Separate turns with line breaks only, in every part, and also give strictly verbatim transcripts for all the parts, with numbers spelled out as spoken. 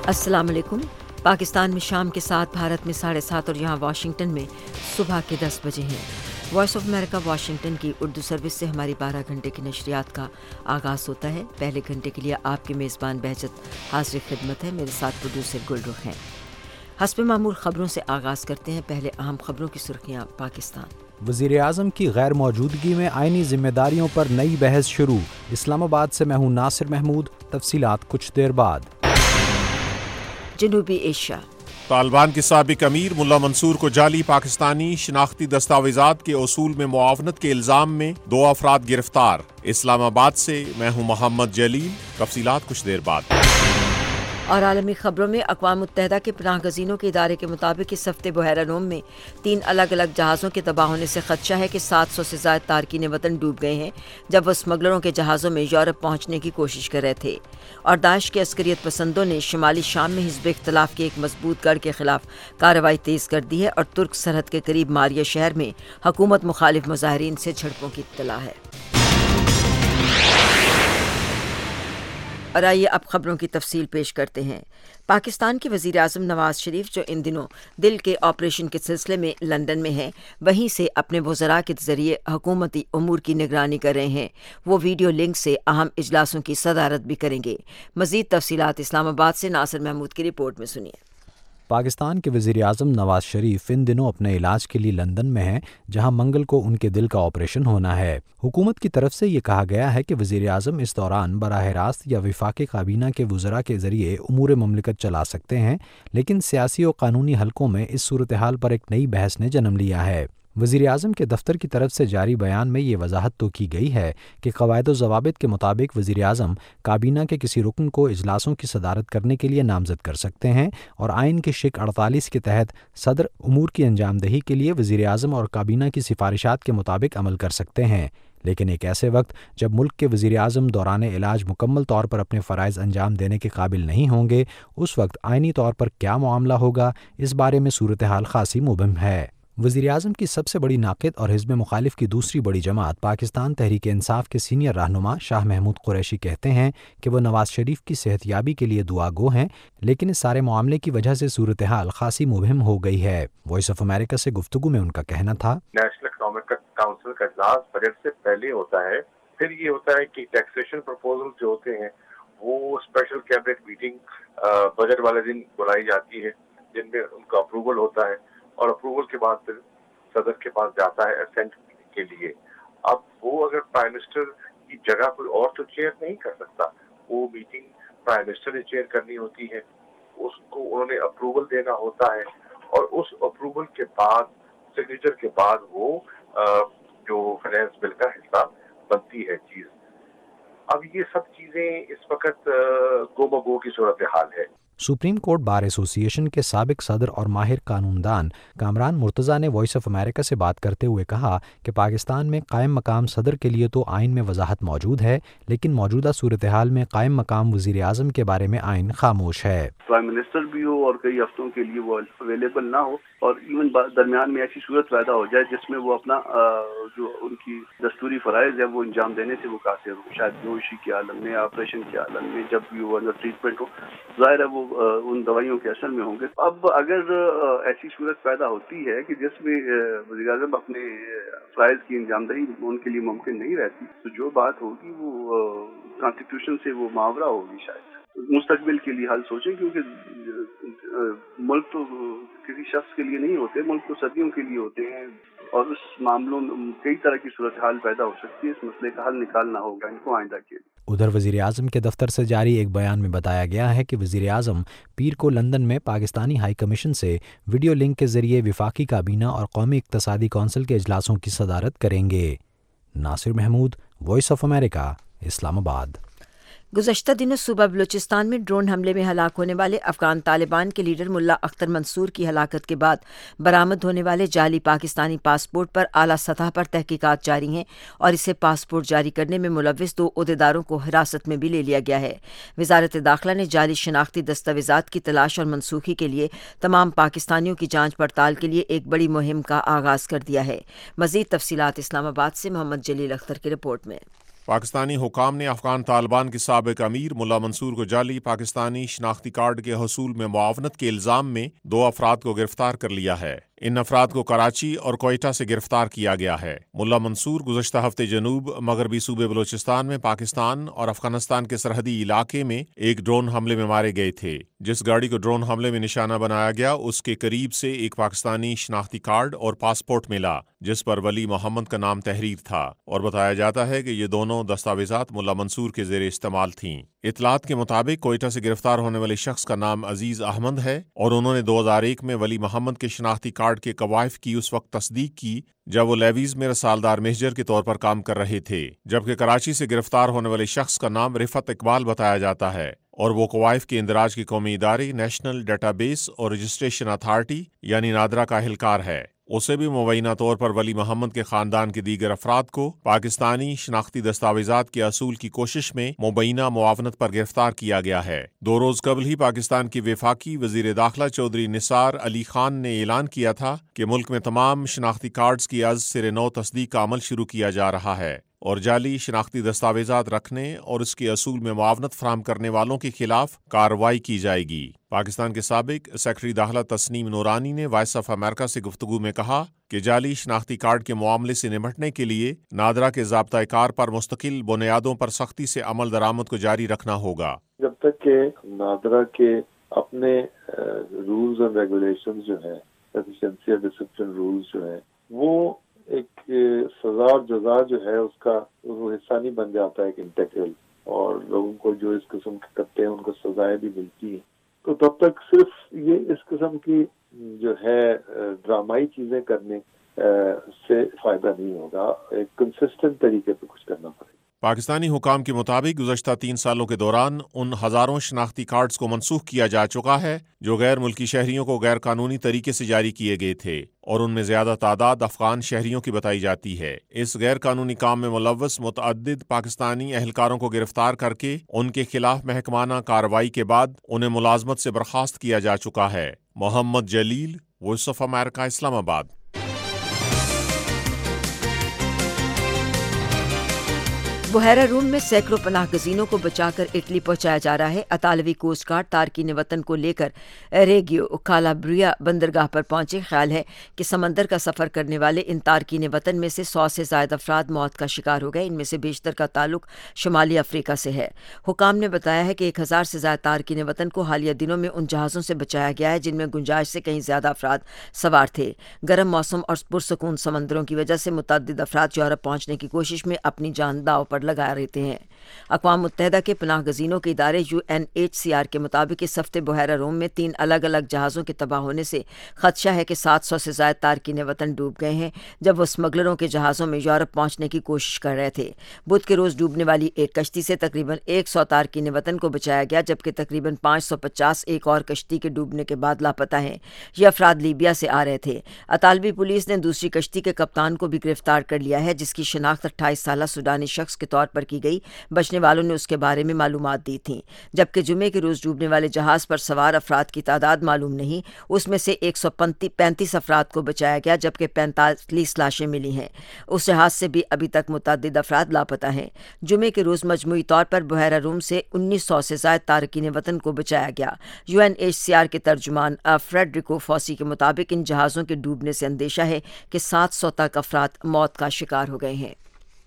السلام علیکم۔ پاکستان میں شام کے ساتھ، بھارت میں ساڑھے سات اور یہاں واشنگٹن میں صبح کے دس بجے ہیں۔ وائس آف امریکہ واشنگٹن کی اردو سروس سے ہماری بارہ گھنٹے کی نشریات کا آغاز ہوتا ہے۔ پہلے گھنٹے کے لیے آپ کے میزبان بہجت حاضر خدمت ہے، میرے ساتھ پروڈیوسر گل رخ ہیں۔ حسب معمول خبروں سے آغاز کرتے ہیں۔ پہلے اہم خبروں کی سرخیاں۔ پاکستان
وزیر اعظم کی غیر موجودگی میں آئینی ذمہ داریوں پر نئی بحث شروع۔ اسلام آباد سے میں ہوں ناصر محمود، تفصیلات کچھ دیر بعد۔
جنوبی ایشیا،
طالبان کے سابق امیر ملا منصور کو جعلی پاکستانی شناختی دستاویزات کے اصول میں معاونت کے الزام میں دو افراد گرفتار۔ اسلام آباد سے میں ہوں محمد جلیل، تفصیلات کچھ دیر بعد۔
اور عالمی خبروں میں اقوام متحدہ کے پناہ گزینوں کے ادارے کے مطابق اس ہفتے بحیرہ روم میں تین الگ الگ جہازوں کے تباہ ہونے سے خدشہ ہے کہ سات سو سے زائد تارکین وطن ڈوب گئے ہیں جب وہ اسمگلروں کے جہازوں میں یورپ پہنچنے کی کوشش کر رہے تھے۔ اور داعش کے عسکریت پسندوں نے شمالی شام میں حزب اختلاف کے ایک مضبوط گڑھ کے خلاف کارروائی تیز کر دی ہے اور ترک سرحد کے قریب ماریہ شہر میں حکومت مخالف مظاہرین سے جھڑپوں کی اطلاع ہے۔ اور آئیے اب خبروں کی تفصیل پیش کرتے ہیں۔ پاکستان کے وزیر اعظم نواز شریف جو ان دنوں دل کے آپریشن کے سلسلے میں لندن میں ہیں، وہیں سے اپنے وزراء کے ذریعے حکومتی امور کی نگرانی کر رہے ہیں۔ وہ ویڈیو لنک سے اہم اجلاسوں کی صدارت بھی کریں گے۔ مزید تفصیلات اسلام آباد سے ناصر محمود کی رپورٹ میں سنیے۔
پاکستان کے وزیر اعظم نواز شریف ان دنوں اپنے علاج کے لیے لندن میں ہیں، جہاں منگل کو ان کے دل کا آپریشن ہونا ہے۔ حکومت کی طرف سے یہ کہا گیا ہے کہ وزیر اعظم اس دوران براہ راست یا وفاقی کابینہ کے وزراء کے ذریعے امور مملکت چلا سکتے ہیں، لیکن سیاسی و قانونی حلقوں میں اس صورتحال پر ایک نئی بحث نے جنم لیا ہے۔ وزیر اعظم کے دفتر کی طرف سے جاری بیان میں یہ وضاحت تو کی گئی ہے کہ قواعد و ضوابط کے مطابق وزیر اعظم کابینہ کے کسی رکن کو اجلاسوں کی صدارت کرنے کے لیے نامزد کر سکتے ہیں اور آئین کی شق اڑتالیس کے تحت صدر امور کی انجام دہی کے لیے وزیر اعظم اور کابینہ کی سفارشات کے مطابق عمل کر سکتے ہیں۔ لیکن ایک ایسے وقت جب ملک کے وزیر اعظم دوران علاج مکمل طور پر اپنے فرائض انجام دینے کے قابل نہیں ہوں گے، اس وقت آئینی طور پر کیا معاملہ ہوگا، اس بارے میں صورتحال خاصی مبہم ہے۔ وزیر اعظم کی سب سے بڑی ناقد اور حزب مخالف کی دوسری بڑی جماعت پاکستان تحریک انصاف کے سینئر رہنما شاہ محمود قریشی کہتے ہیں کہ وہ نواز شریف کی صحت یابی کے لیے دعا گو ہیں، لیکن اس سارے معاملے کی وجہ سے صورتحال خاصی مبہم ہو گئی ہے۔ وائس آف امریکہ سے گفتگو میں ان کا کہنا تھا،
نیشنل اکنامک کاؤنسل کا اجلاس بجٹ سے پہلے ہوتا ہے، پھر یہ ہوتا ہے کہ ٹیکسیشن پرپوزل جو ہوتے ہیں وہ اسپیشل کیبنٹ میٹنگ بجٹ والے دن بلائی جاتی ہے، جن میں ان کا اپروول ہوتا ہے اور اپروول کے بعد پھر صدر کے پاس جاتا ہے اسینٹ کے لیے۔ اب وہ اگر پرائم منسٹر کی جگہ کوئی اور تو چیئر نہیں کر سکتا، وہ میٹنگ پرائم منسٹر نے چیئر کرنی ہوتی ہے، اس کو انہوں نے اپروول دینا ہوتا ہے اور اس اپروول کے بعد سگنیچر کے بعد وہ جو فائنانس بل کا حصہ بنتی ہے چیز۔ اب یہ سب چیزیں اس وقت گو مگو کی صورتحال ہے۔
سپریم کورٹ بار ایسوسی ایشن کے سابق صدر اور ماہر قانون دان کامران مرتضیٰ نے وائس آف امریکہ سے بات کرتے ہوئے کہا کہ پاکستان میں قائم مقام صدر کے لیے تو آئین میں وضاحت موجود ہے، لیکن موجودہ صورتحال میں قائم مقام وزیر اعظم کے بارے میں آئین خاموش ہے۔
پرائم منسٹر بھی ہو اور کئی ہفتوں کے لیے وہ اویلیبل نہ ہو اور ایون درمیان میں ایسی صورت پیدا ہو جائے جس میں وہ اپنا جو ان کی دستوری فرائض ہے وہ انجام دینے سے وہ قاصر ہو، شاید بیہوشی کے عالم میں، آپریشن کے عالم میں، جب بھی وہ انڈر ٹریٹمنٹ ہو، ظاہر ہے وہ ان دوائیوں کے اثر میں ہوں گے۔ اب اگر ایسی صورت پیدا ہوتی ہے کہ جس میں وزیر اعظم اپنے فرائض کی انجام دہی ان کے لیے ممکن نہیں رہتی، تو جو بات ہوگی وہ کانسٹیٹیوشن سے وہ محاورہ ہوگی۔ شاید مستقبل کے لیے حل سوچیں، کیونکہ ملک تو کسی شخص کے لیے نہیں ہوتے، ملک تو صدیوں کے لیے ہوتے ہیں اور اس معاملوں میں کئی طرح کی صورتحال پیدا ہو سکتی ہے۔ اس مسئلے کا حل نکالنا ہوگا ان کو آئندہ کے لیے۔
ادھر وزیر اعظم کے دفتر سے جاری ایک بیان میں بتایا گیا ہے کہ وزیر اعظم پیر کو لندن میں پاکستانی ہائی کمیشن سے ویڈیو لنک کے ذریعے وفاقی کابینہ اور قومی اقتصادی کونسل کے اجلاسوں کی صدارت کریں گے۔ Nasir Mahmood, Voice of America, Islamabad.
گزشتہ دنوں صوبہ بلوچستان میں ڈرون حملے میں ہلاک ہونے والے افغان طالبان کے لیڈر ملا اختر منصور کی ہلاکت کے بعد برآمد ہونے والے جعلی پاکستانی پاسپورٹ پر اعلیٰ سطح پر تحقیقات جاری ہیں اور اسے پاسپورٹ جاری کرنے میں ملوث دو عہدیداروں کو حراست میں بھی لے لیا گیا ہے۔ وزارت داخلہ نے جعلی شناختی دستاویزات کی تلاش اور منسوخی کے لیے تمام پاکستانیوں کی جانچ پڑتال کے لیے ایک بڑی مہم کا آغاز کر دیا ہے۔ مزید تفصیلات اسلام آباد سے محمد جلیل اختر کی رپورٹ میں۔
پاکستانی حکام نے افغان طالبان کے سابق امیر ملا منصور کو جعلی پاکستانی شناختی کارڈ کے حصول میں معاونت کے الزام میں دو افراد کو گرفتار کر لیا ہے۔ ان افراد کو کراچی اور کوئٹہ سے گرفتار کیا گیا ہے۔ ملا منصور گزشتہ ہفتے جنوب مغربی صوبے بلوچستان میں پاکستان اور افغانستان کے سرحدی علاقے میں ایک ڈرون حملے میں مارے گئے تھے۔ جس گاڑی کو ڈرون حملے میں نشانہ بنایا گیا اس کے قریب سے ایک پاکستانی شناختی کارڈ اور پاسپورٹ ملا جس پر ولی محمد کا نام تحریر تھا، اور بتایا جاتا ہے کہ یہ دونوں دستاویزات ملا منصور کے زیر استعمال تھیں۔ اطلاعات کے مطابق کوئٹہ سے گرفتار ہونے والے شخص کا نام عزیز احمد ہے اور انہوں نے دو ہزار ایک میں ولی محمد کے شناختی کارڈ کے قوائف کی اس وقت تصدیق کی جب وہ لیویز میں رسالدار مہجر کے طور پر کام کر رہے تھے، جبکہ کراچی سے گرفتار ہونے والے شخص کا نام رفعت اقبال بتایا جاتا ہے اور وہ قوائف کے اندراج کے قومی ادارے نیشنل ڈیٹا بیس اور رجسٹریشن اتھارٹی یعنی نادرا کا اہلکار ہے۔ اسے بھی مبینہ طور پر ولی محمد کے خاندان کے دیگر افراد کو پاکستانی شناختی دستاویزات کے حصول کی کوشش میں مبینہ معاونت پر گرفتار کیا گیا ہے۔ دو روز قبل ہی پاکستان کی وفاقی وزیر داخلہ چودھری نثار علی خان نے اعلان کیا تھا کہ ملک میں تمام شناختی کارڈز کی از سر نو تصدیق کا عمل شروع کیا جا رہا ہے اور جعلی شناختی دستاویزات رکھنے اور اس کے حصول میں معاونت فراہم کرنے والوں کے خلاف کارروائی کی جائے گی۔ پاکستان کے سابق سیکرٹری داخلہ تسنیم نورانی نے وائس آف امریکہ سے گفتگو میں کہا کہ جعلی شناختی کارڈ کے معاملے سے نمٹنے کے لیے نادرا کے ضابطۂ کار پر مستقل بنیادوں پر سختی سے عمل درآمد کو جاری رکھنا ہوگا۔
جب تک کہ نادرا کے اپنے رولز اور ریگولیشنز جو ہیں، ایفیشنسی اور ڈسپلن رولز جو ہیں، وہ ایک سزا اور جزا جو ہے اس کا وہ حصہ نہیں بن جاتا ہے کہ انٹیگرل، اور لوگوں کو جو اس قسم کے کرتے ہیں ان کو سزائیں بھی ملتی ہیں، تو تب تک صرف یہ اس قسم کی جو ہے ڈرامائی چیزیں کرنے سے فائدہ نہیں ہوگا، ایک کنسسٹنٹ طریقے پہ کچھ کرنا پڑے گا۔
پاکستانی حکام کے مطابق گزشتہ تین سالوں کے دوران ان ہزاروں شناختی کارڈز کو منسوخ کیا جا چکا ہے جو غیر ملکی شہریوں کو غیر قانونی طریقے سے جاری کیے گئے تھے، اور ان میں زیادہ تعداد افغان شہریوں کی بتائی جاتی ہے۔ اس غیر قانونی کام میں ملوث متعدد پاکستانی اہلکاروں کو گرفتار کر کے ان کے خلاف محکمانہ کارروائی کے بعد انہیں ملازمت سے برخاست کیا جا چکا ہے۔ محمد جلیل، وائس آف امریکہ، اسلام آباد۔
بحیرہ روم میں سینکڑوں پناہ گزینوں کو بچا کر اٹلی پہنچایا جا رہا ہے۔ اطالوی کوسٹ گارڈ تارکین وطن کو لے کر ریگیو کالابریا بندرگاہ پر پہنچے۔ خیال ہے کہ سمندر کا سفر کرنے والے ان تارکین وطن میں سے سو سے زائد افراد موت کا شکار ہو گئے، ان میں سے بیشتر کا تعلق شمالی افریقہ سے ہے۔ حکام نے بتایا ہے کہ ایک ہزار سے زائد تارکین وطن کو حالیہ دنوں میں ان جہازوں سے بچایا گیا ہے جن میں گنجائش سے کہیں زیادہ افراد سوار تھے۔ گرم موسم اور پرسکون سمندروں کی وجہ سے متعدد افراد یورپ پہنچنے کی کوشش میں اپنی جان داؤ پر لگا رہتے ہیں۔ اقوام متحدہ کے پناہ گزینوں کے ادارے U N H C R کے مطابق اس ہفتے بحیرہ روم میں تین الگ الگ جہازوں کے تباہ ہونے سے خدشہ ہے کہ سات سو سے زائد تارکین وطن ڈوب گئے ہیں جب وہ اسمگلروں کے جہازوں میں یورپ پہنچنے کی کوشش کر رہے تھے۔ بدھ کے روز ڈوبنے والی ایک کشتی سے تقریباً ایک سو تارکین وطن کو بچایا گیا جبکہ تقریباً پانچ سو پچاس ایک اور کشتی کے ڈوبنے کے بعد لاپتہ ہیں۔ یہ افراد لیبیا سے آ رہے تھے۔ اطالوی پولیس نے دوسری کشتی کے کپتان کو بھی گرفتار کر لیا ہے جس کی شناخت اٹھائیس سالہ سوڈانی شخص کے طور پر کی گئی۔ بچنے والوں نے اس کے بارے میں معلومات دی تھیں، جبکہ جمعے کے روز ڈوبنے والے جہاز پر سوار افراد کی تعداد معلوم نہیں۔ اس میں سے ایک سو پینتیس افراد کو بچایا گیا جبکہ پینتالیس لاشیں ملی ہیں۔ اس جہاز سے بھی ابھی تک متعدد افراد لاپتہ ہیں۔ جمعے کے روز مجموعی طور پر بحیرہ روم سے انیس سو سے زائد تارکین وطن کو بچایا گیا۔ U N H C R کے ترجمان فریڈریکو فوسی کے مطابق ان جہازوں کے ڈوبنے سے اندیشہ ہے کہ سات سو تک افراد موت کا شکار ہو گئے ہیں۔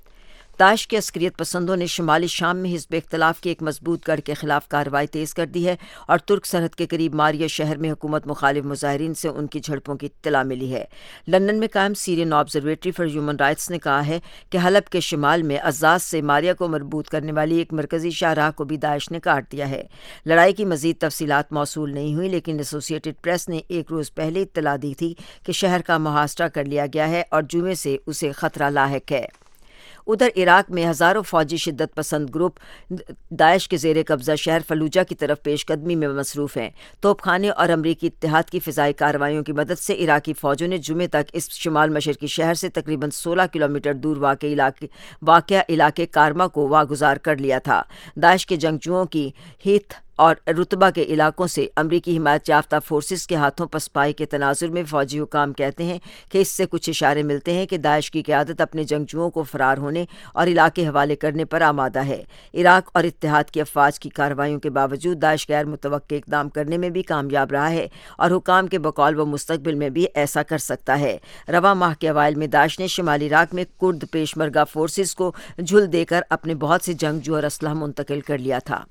داعش کے عسکریت پسندوں نے شمالی شام میں حزب اختلاف کے ایک مضبوط گڑھ کے خلاف کارروائی تیز کر دی ہے اور ترک سرحد کے قریب ماریہ شہر میں حکومت مخالف مظاہرین سے ان کی جھڑپوں کی اطلاع ملی ہے۔ لندن میں قائم Syrian Observatory for Human Rights نے کہا ہے کہ حلب کے شمال میں عزاز سے ماریہ کو مربوط کرنے والی ایک مرکزی شاہراہ کو بھی داعش نے کاٹ دیا ہے۔ لڑائی کی مزید تفصیلات موصول نہیں ہوئی لیکن ایسوسی ایٹڈ پریس نے ایک روز پہلے اطلاع دی تھی کہ شہر کا محاصرہ کر لیا گیا ہے اور جمعے سے اسے خطرہ لاحق ہے۔ ادھر عراق میں ہزاروں فوجی شدت پسند گروپ داعش کے زیر قبضہ شہر فلوجہ کی طرف پیش قدمی میں مصروف ہیں۔ توپ خانے اور امریکی اتحاد کی فضائی کارروائیوں کی مدد سے عراقی فوجوں نے جمعے تک اس شمال مشرقی شہر سے تقریباً سولہ کلومیٹر دور واقع علاقے واقع علاقے کارما کو واگزار کر لیا تھا۔ داعش کے جنگجوؤں کی ہیتھ اور رتبہ کے علاقوں سے امریکی حمایت یافتہ فورسز کے ہاتھوں پسپائی کے تناظر میں فوجی حکام کہتے ہیں کہ اس سے کچھ اشارے ملتے ہیں کہ داعش کی قیادت اپنے جنگجوؤں کو فرار ہونے اور علاقے حوالے کرنے پر آمادہ ہے۔ عراق اور اتحاد کی افواج کی کارروائیوں کے باوجود داعش غیر متوقع اقدام کرنے میں بھی کامیاب رہا ہے اور حکام کے بقول وہ مستقبل میں بھی ایسا کر سکتا ہے۔ رواں ماہ کے اوائل میں داعش نے شمالی عراق میں کرد پیشمرگہ فورسز کو جھل دے کر اپنے بہت سے جنگجو اور اسلحہ منتقل کر لیا تھا۔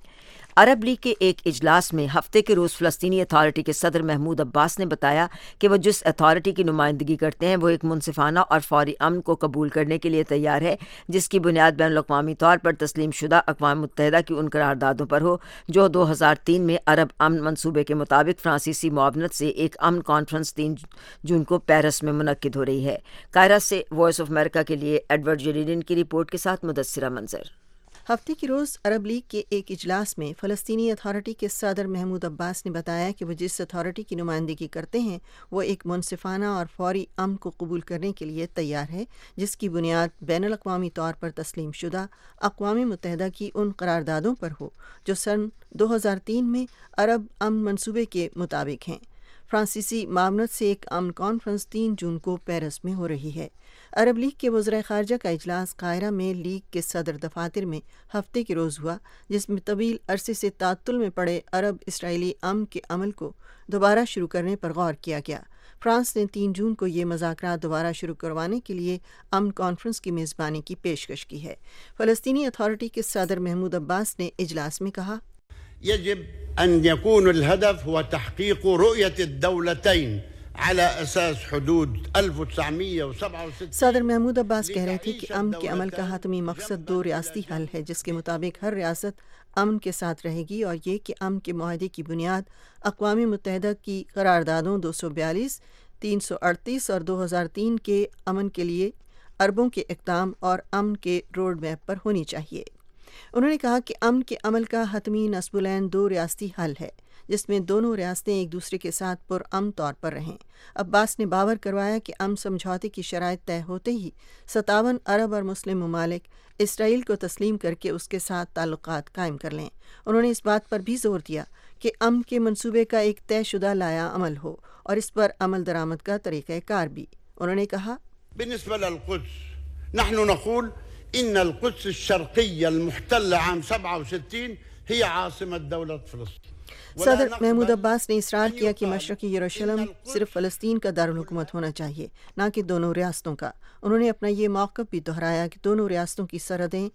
عرب لیگ کے ایک اجلاس میں ہفتے کے روز فلسطینی اتھارٹی کے صدر محمود عباس نے بتایا کہ وہ جس اتھارٹی کی نمائندگی کرتے ہیں وہ ایک منصفانہ اور فوری امن کو قبول کرنے کے لیے تیار ہے جس کی بنیاد بین الاقوامی طور پر تسلیم شدہ اقوام متحدہ کی ان قراردادوں پر ہو جو دو ہزار تین میں عرب امن منصوبے کے مطابق فرانسیسی معاونت سے ایک امن کانفرنس تین جون کو پیرس میں منعقد ہو رہی ہے۔ قاہرہ سے وائس آف امریکہ کے لیے ایڈورڈ جریرین کی رپورٹ کے ساتھ مدثرہ منظر۔
ہفتے کے روز عرب لیگ کے ایک اجلاس میں فلسطینی اتھارٹی کے صدر محمود عباس نے بتایا کہ وہ جس اتھارٹی کی نمائندگی کرتے ہیں وہ ایک منصفانہ اور فوری امن کو قبول کرنے کے لیے تیار ہے جس کی بنیاد بین الاقوامی طور پر تسلیم شدہ اقوام متحدہ کی ان قراردادوں پر ہو جو سن دو ہزار تین میں عرب امن منصوبے کے مطابق ہیں۔ فرانسیسی معاونت سے ایک امن کانفرنس تین جون کو پیرس میں ہو رہی ہے۔ عرب لیگ کے وزراء خارجہ کا اجلاس قاہرہ میں لیگ کے صدر دفاتر میں ہفتے کے روز ہوا جس میں طویل عرصے سے تعطل میں پڑے عرب اسرائیلی امن کے عمل کو دوبارہ شروع کرنے پر غور کیا گیا۔ فرانس نے تین جون کو یہ مذاکرات دوبارہ شروع کروانے کے لیے امن کانفرنس کی میزبانی کی پیشکش کی ہے۔ فلسطینی اتھارٹی کے صدر محمود عباس نے اجلاس میں کہا،
يجب أن يكون الهدف هو تحقيق رؤية الدولتين على أساس حدود ألف وتسعمائة وسبعة وستين۔
صدر محمود عباس کہہ رہے تھے کہ امن کے عمل کا حتمی مقصد دو ریاستی حل ہے جس کے مطابق ہر ریاست امن کے ساتھ رہے گی اور یہ کہ امن کے معاہدے کی بنیاد اقوام متحدہ کی قراردادوں دو سو بیالیس، تین سو اڑتیس اور دو ہزار تین کے امن کے لیے اربوں کے اقدام اور امن کے روڈ میپ پر ہونی چاہیے۔ انہوں نے کہا کہ امن کے عمل کا حتمی نصب العین دو ریاستی حل ہے جس میں دونوں ریاستیں ایک دوسرے کے ساتھ پرامن طور پر رہیں۔ عباس نے باور کروایا کہ امن سمجھوتے کی شرائط طے ہوتے ہی ستاون عرب اور مسلم ممالک اسرائیل کو تسلیم کر کے اس کے ساتھ تعلقات قائم کر لیں۔ انہوں نے اس بات پر بھی زور دیا کہ امن کے منصوبے کا ایک طے شدہ لائحہ عمل ہو اور اس پر عمل درآمد کا طریقہ کار بھی۔ انہوں نے کہا،
بالنسبة للقدس نحن نقول إن القدس الشرقية المحتلة عام سبعة وستين هي عاصمة دولة فلسطين۔
صدر محمود عباس نے اصرار کیا کہ مشرقی یروشلم صرف فلسطین کا دارالحکومت ہونا چاہیے نہ کہ دونوں ریاستوں کا۔ انہوں نے اپنا یہ موقف بھی دہرایا کہ دونوں ریاستوں کی سرحدیں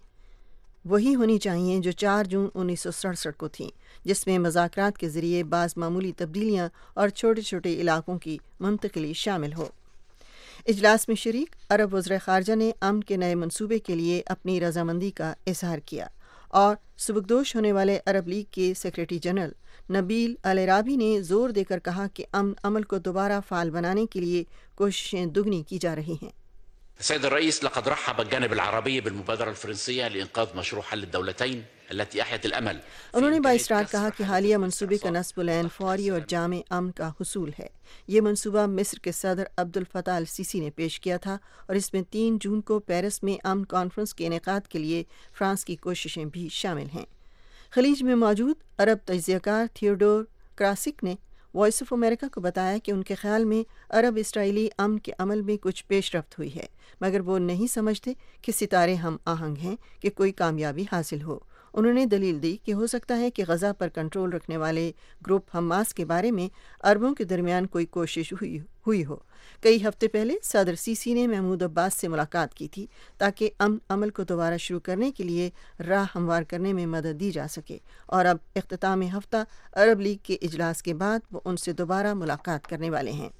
وہی ہونی چاہیے جو چار جون انیس سو سڑسٹھ کو تھیں جس میں مذاکرات کے ذریعے بعض معمولی تبدیلیاں اور چھوٹے چھوٹے علاقوں کی منتقلی شامل ہو۔ اجلاس میں شریک عرب وزراء خارجہ نے امن کے نئے منصوبے کے لیے اپنی رضامندی کا اظہار کیا اور سبکدوش ہونے والے عرب لیگ کے سیکریٹری جنرل نبیل العرابی نے زور دے کر کہا کہ امن عمل کو دوبارہ فعال بنانے کے لیے کوششیں دگنی کی جا رہی ہیں۔
السيد الرئيس لقد رحب الجانب العربي بالمبادرة الفرنسية لإنقاذ مشروع حل الدولتين التي أحيت الأمل۔
انہوں نے باصرار کہا کہ حالیہ منصوبے کا نصب العین فوری اور جامع امن کا حصول ہے۔ یہ منصوبہ مصر کے صدر عبد الفتاح السیسی نے پیش کیا تھا اور اس میں تین جون کو پیرس میں امن کانفرنس کے انعقاد کے لیے فرانس کی کوششیں بھی شامل ہیں۔ خلیج میں موجود عرب تجزیہ کار تھیوڈور کراسک نے وائس آف امریکہ کو بتایا کہ ان کے خیال میں عرب اسرائیلی امن کے عمل میں کچھ پیش رفت ہوئی ہے مگر وہ نہیں سمجھتے کہ ستارے ہم آہنگ ہیں کہ کوئی کامیابی حاصل ہو۔ انہوں نے دلیل دی کہ ہو سکتا ہے کہ غزہ پر کنٹرول رکھنے والے گروپ حماس کے بارے میں عربوں کے درمیان کوئی کوشش ہوئی ہوئی ہو۔ کئی ہفتے پہلے صدر سیسی نے محمود عباس سے ملاقات کی تھی تاکہ امن عمل کو دوبارہ شروع کرنے کے لیے راہ ہموار کرنے میں مدد دی جا سکے اور اب اختتام ہفتہ عرب لیگ کے اجلاس کے بعد وہ ان سے دوبارہ ملاقات کرنے والے ہیں۔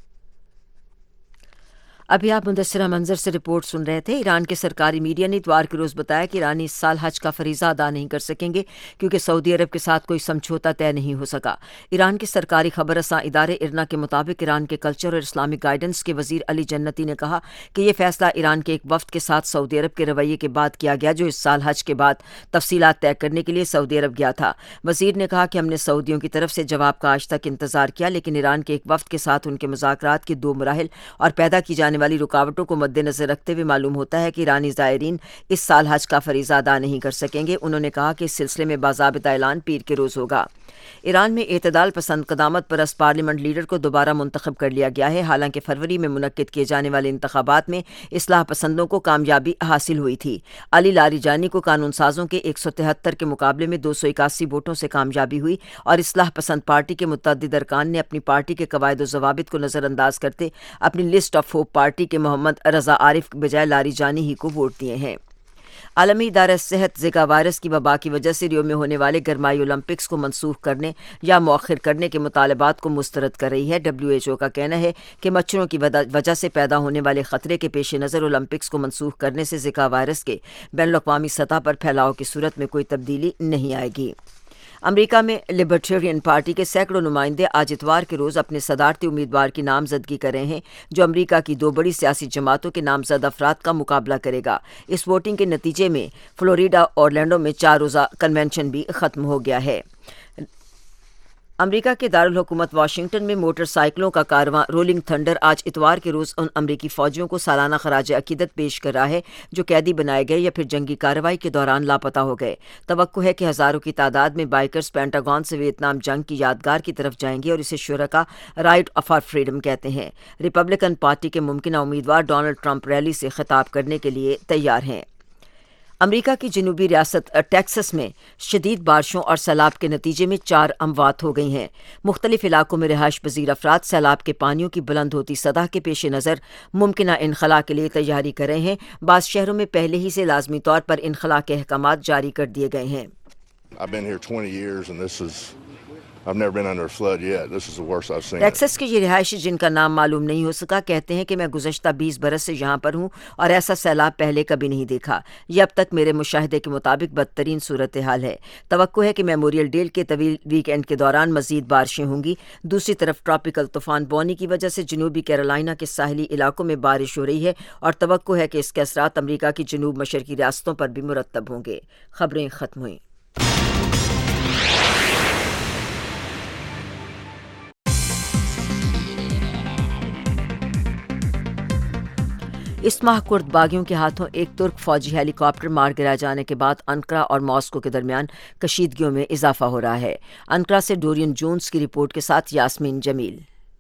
ابھی آپ مدثرہ منظر سے رپورٹ سن رہے تھے۔ ایران کے سرکاری میڈیا نے اتوار کے روز بتایا کہ ایرانی اس سال حج کا فریضہ ادا نہیں کر سکیں گے کیونکہ سعودی عرب کے ساتھ کوئی سمجھوتا طے نہیں ہو سکا۔ ایران کے سرکاری خبر رساں ادارے ارنا کے مطابق ایران کے کلچر اور اسلامک گائیڈنس کے وزیر علی جنتی نے کہا کہ یہ فیصلہ ایران کے ایک وفد کے ساتھ سعودی عرب کے رویے کے بعد کیا گیا جو اس سال حج کے بعد تفصیلات طے کرنے کے لیے سعودی عرب گیا تھا۔ وزیر نے کہا کہ ہم نے سعودیوں کی طرف سے جواب کا آج تک انتظار کیا لیکن ایران کے ایک وفد کے ساتھ ان کے مذاکرات کے دو مراحل اور پیدا کی جانے آنے والی رکاوٹوں کو مد نظر رکھتے ہوئے معلوم ہوتا ہے کہ ایرانی زائرین اس سال حج کا فریضہ ادا نہیں کر سکیں گے۔ انہوں نے کہا کہ اس سلسلے میں باضابطہ اعلان پیر کے روز ہوگا۔ ایران میں اعتدال پسند قدامت پرست پارلیمنٹ لیڈر کو دوبارہ منتخب کر لیا گیا ہے، حالانکہ فروری میں منعقد کیے جانے والے انتخابات میں اصلاح پسندوں کو کامیابی حاصل ہوئی تھی۔ علی لاریجانی کو قانون سازوں کے ایک سو تہتر کے مقابلے میں دو سو اکاسی ووٹوں سے کامیابی ہوئی اور اصلاح پسند پارٹی کے متعدد ارکان نے اپنی پارٹی کے قواعد و ضوابط کو نظر انداز کرتے اپنی لسٹ آف ہوپ پارٹی کے محمد رضا عارف کے بجائے لاریجانی ہی کو ووٹ دیے ہیں۔ عالمی ادارہ صحت زکا وائرس کی وبا کی وجہ سے ریو میں ہونے والے گرمائی اولمپکس کو منسوخ کرنے یا مؤخر کرنے کے مطالبات کو مسترد کر رہی ہے۔ ڈبلیو ایچ او کا کہنا ہے کہ مچھروں کی وجہ سے پیدا ہونے والے خطرے کے پیش نظر اولمپکس کو منسوخ کرنے سے زکا وائرس کے بین الاقوامی سطح پر پھیلاؤ کی صورت میں کوئی تبدیلی نہیں آئے گی۔ امریکہ میں لبرٹیرین پارٹی کے سینکڑوں نمائندے آج اتوار کے روز اپنے صدارتی امیدوار کی نامزدگی کر رہے ہیں، جو امریکہ کی دو بڑی سیاسی جماعتوں کے نامزد افراد کا مقابلہ کرے گا۔ اس ووٹنگ کے نتیجے میں فلوریڈا اورلینڈو میں چار روزہ کنونشن بھی ختم ہو گیا ہے۔ امریکہ کے دارالحکومت واشنگٹن میں موٹر سائیکلوں کا کارواں رولنگ تھنڈر آج اتوار کے روز ان امریکی فوجیوں کو سالانہ خراج عقیدت پیش کر رہا ہے جو قیدی بنائے گئے یا پھر جنگی کارروائی کے دوران لاپتہ ہو گئے۔ توقع ہے کہ ہزاروں کی تعداد میں بائیکرز پینٹاگون سے ویتنام جنگ کی یادگار کی طرف جائیں گے اور اسے شرکا رائٹ فار فریڈم کہتے ہیں۔ ریپبلکن پارٹی کے ممکنہ امیدوار ڈونلڈ ٹرمپ ریلی سے خطاب کرنے کے لیے تیار ہیں۔ امریکہ کی جنوبی ریاست ٹیکسس میں شدید بارشوں اور سیلاب کے نتیجے میں چار اموات ہو گئی ہیں۔ مختلف علاقوں میں رہائش پذیر افراد سیلاب کے پانیوں کی بلند ہوتی سطح کے پیش نظر ممکنہ انخلاء کے لیے تیاری کر رہے ہیں۔ بعض شہروں میں پہلے ہی سے لازمی طور پر انخلاء کے احکامات جاری کر دیے گئے ہیں۔ ٹیکسس کے یہ رہائشی جن کا نام معلوم نہیں ہو سکا کہتے ہیں کہ میں گزشتہ بیس برس سے یہاں پر ہوں اور ایسا سیلاب پہلے کبھی نہیں دیکھا۔ یہ اب تک میرے مشاہدے کے مطابق بدترین صورتحال ہے۔ توقع ہے کہ میموریل ڈے کے طویل ویک اینڈ کے دوران مزید بارشیں ہوں گی۔ دوسری طرف ٹراپیکل طوفان بونی کی وجہ سے جنوبی کیرولائنا کے ساحلی علاقوں میں بارش ہو رہی ہے اور توقع ہے کہ اس کے اثرات امریکہ کی جنوب مشرقی ریاستوں پر بھی مرتب ہوں گے۔ خبریں ختم ہوئیں۔ اس ماہ کرد باغیوں کے ہاتھوں ایک ترک فوجی ہیلی کاپٹر مار گرائے جانے کے بعد انقرہ اور ماسکو کے درمیان کشیدگیوں میں اضافہ ہو رہا ہے۔ انقرہ سے ڈورین جونز کی رپورٹ کے ساتھ یاسمین جمیل۔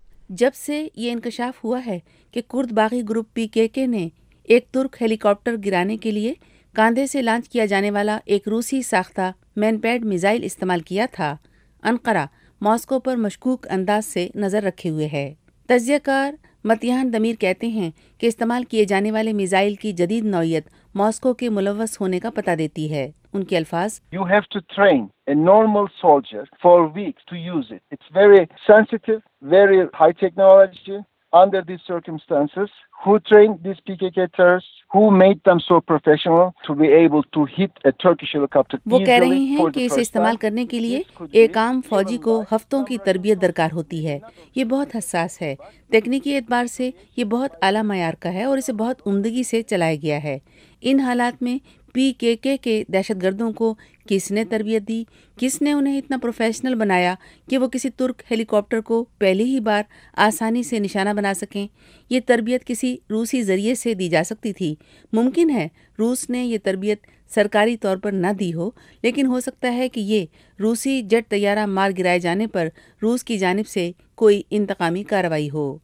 جب سے یہ انکشاف ہوا ہے کہ کرد باغی گروپ پی کے کے نے ایک ترک ہیلی کاپٹر گرانے کے لیے کاندھے سے لانچ کیا جانے والا ایک روسی ساختہ مین پیڈ میزائل استعمال کیا تھا، انقرہ ماسکو پر مشکوک انداز سے نظر رکھے ہوئے ہے۔ تجزیہ کار متیہان دمیر کہتے ہیں کہ استعمال کیے جانے والے میزائل کی جدید نوعیت ماسکو کے ملوث ہونے کا پتہ دیتی ہے۔ ان کے الفاظ:
You have to train a normal soldier for weeks to use it. It's very sensitive, very high technology. Under these circumstances, who trained these P K K terrorists? Who made them so professional to be able to hit a Turkish helicopter easily?
وہ کہہ رہے ہیں کہ اسے استعمال کرنے کے لیے ایک عام فوجی کو ہفتوں کی تربیت درکار ہوتی ہے۔ یہ بہت حساس ہے، تکنیکی اعتبار سے یہ بہت اعلیٰ معیار کا ہے اور اسے بہت عمدگی سے چلایا گیا ہے۔ ان حالات میں پی کے کے کے دہشت گردوں کو کس نے تربیت دی؟ کس نے انہیں اتنا پروفیشنل بنایا کہ وہ کسی ترک ہیلی کاپٹر کو پہلی ہی بار آسانی سے نشانہ بنا سکیں؟ یہ تربیت کسی روسی ذریعے سے دی جا سکتی تھی۔ ممکن ہے روس نے یہ تربیت سرکاری طور پر نہ دی ہو، لیکن ہو سکتا ہے کہ یہ روسی جیٹ طیارہ مار گرائے جانے پر روس کی جانب سے کوئی انتقامی کارروائی ہو۔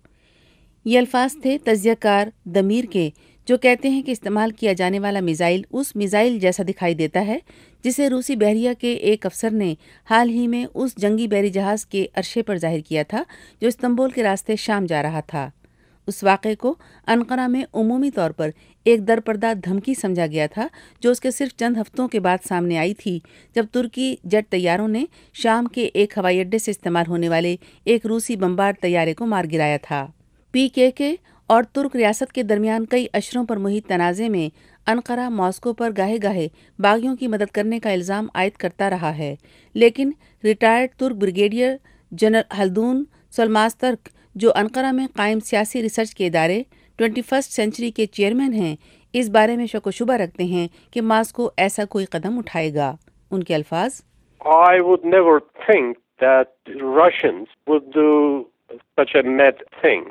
یہ الفاظ تھے تجزیہ کار دمیر کے، جو کہتے ہیں کہ استعمال کیا جانے والا میزائل اس میزائل جیسا دکھائی دیتا ہے جسے روسی بحریہ کے ایک افسر نے حال ہی میں اس جنگی بحری جہاز کے عرشے پر ظاہر کیا تھا جو استنبول کے راستے شام جا رہا تھا۔ اس واقعے کو انقرہ میں عمومی طور پر ایک درپردہ دھمکی سمجھا گیا تھا جو اس کے صرف چند ہفتوں کے بعد سامنے آئی تھی جب ترکی جیٹ طیاروں نے شام کے ایک ہوائی اڈے سے استعمال ہونے والے ایک روسی بمبار طیارے کو مار گرایا تھا۔ پی کے کے اور ترک ریاست کے درمیان کئی اشروں پر محیط تنازع میں انقرہ ماسکو پر گاہے گاہے باغیوں کی مدد کرنے کا الزام عائد کرتا رہا ہے، لیکن ریٹائرڈ ترک بریگیڈیئر جنرل ہلدون سولماسترک، جو انقرہ میں قائم سیاسی ریسرچ کے ادارے ٹوئنٹی فرسٹ سینچری کے چیئرمین ہیں، اس بارے میں شک و شبہ رکھتے ہیں کہ ماسکو ایسا کوئی قدم اٹھائے گا۔ ان کے الفاظ:
I would never think that Russians would do such a mad thing.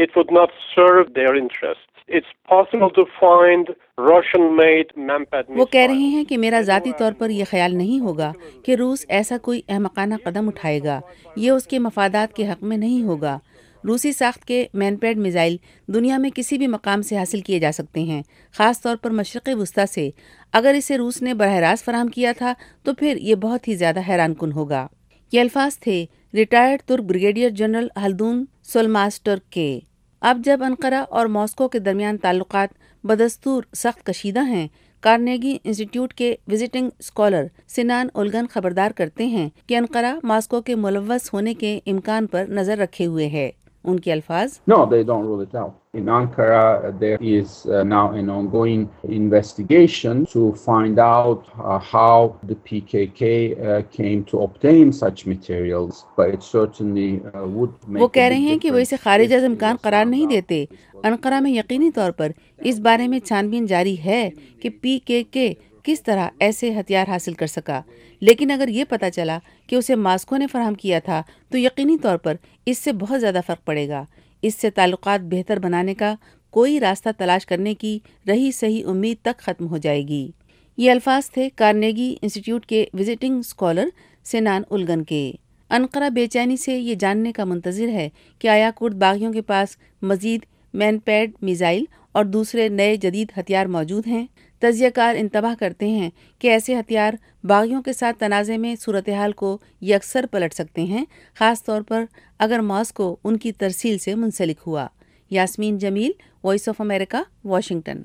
it would not serve their interests. It's possible to find Russian-made Manpad
وہ کہہ رہے ہیں کہ میرا ذاتی طور پر یہ خیال نہیں ہوگا کہ روس ایسا کوئی احمقانہ قدم اٹھائے گا، یہ اس کے مفادات کے حق میں نہیں ہوگا۔ روسی ساخت کے مین پیڈ میزائل دنیا میں کسی بھی مقام سے حاصل کیے جا سکتے ہیں، خاص طور پر مشرق وسطیٰ سے۔ اگر اسے روس نے براہ راست فراہم کیا تھا تو پھر یہ بہت ہی زیادہ حیران کن ہوگا۔ یہ الفاظ تھے ریٹائرڈ ترک بریگیڈیئر جنرل ہلدون سولماسٹرک کے۔ اب جب انقرہ اور ماسکو کے درمیان تعلقات بدستور سخت کشیدہ ہیں، کارنیگی انسٹی ٹیوٹ کے وزٹنگ اسکالر سنان اولگن خبردار کرتے ہیں کہ انقرہ ماسکو کے ملوث ہونے کے امکان پر نظر رکھے ہوئے ہے۔ ان کے الفاظ
No, they don't rule it out. In Ankara, there is uh, now an ongoing investigation to find out uh, how the P K K uh, came to obtain such materials, but it certainly uh, would make.
وہ کہہ رہے ہیں کہ وہ اسے خارج از امکان قرار نہیں دیتے۔ انقرہ میں یقینی طور پر اس بارے میں چھان بین جاری ہے کہ پی کے کے کس طرح ایسے ہتھیار حاصل کر سکا، لیکن اگر یہ پتہ چلا کہ اسے ماسکو نے فراہم کیا تھا تو یقینی طور پر اس سے بہت زیادہ فرق پڑے گا۔ اس سے تعلقات بہتر بنانے کا کوئی راستہ تلاش کرنے کی رہی صحیح امید تک ختم ہو جائے گی۔ یہ الفاظ تھے کارنیگی انسٹی ٹیوٹ کے وزٹنگ اسکالر سنان اولگن کے۔ انقرہ بے چینی سے یہ جاننے کا منتظر ہے کہ آیا کرد باغیوں کے پاس مزید مین پیڈ میزائل اور دوسرے نئے جدید ہتھیار موجود ہیں۔ تجزیہ کار انتباہ کرتے ہیں کہ ایسے ہتھیار باغیوں کے ساتھ تنازع میں صورتحال کو یکسر پلٹ سکتے ہیں، خاص طور پر اگر ماسکو ان کی ترسیل سے منسلک ہوا۔ Yasmeen Jamil, Voice of America, Washington.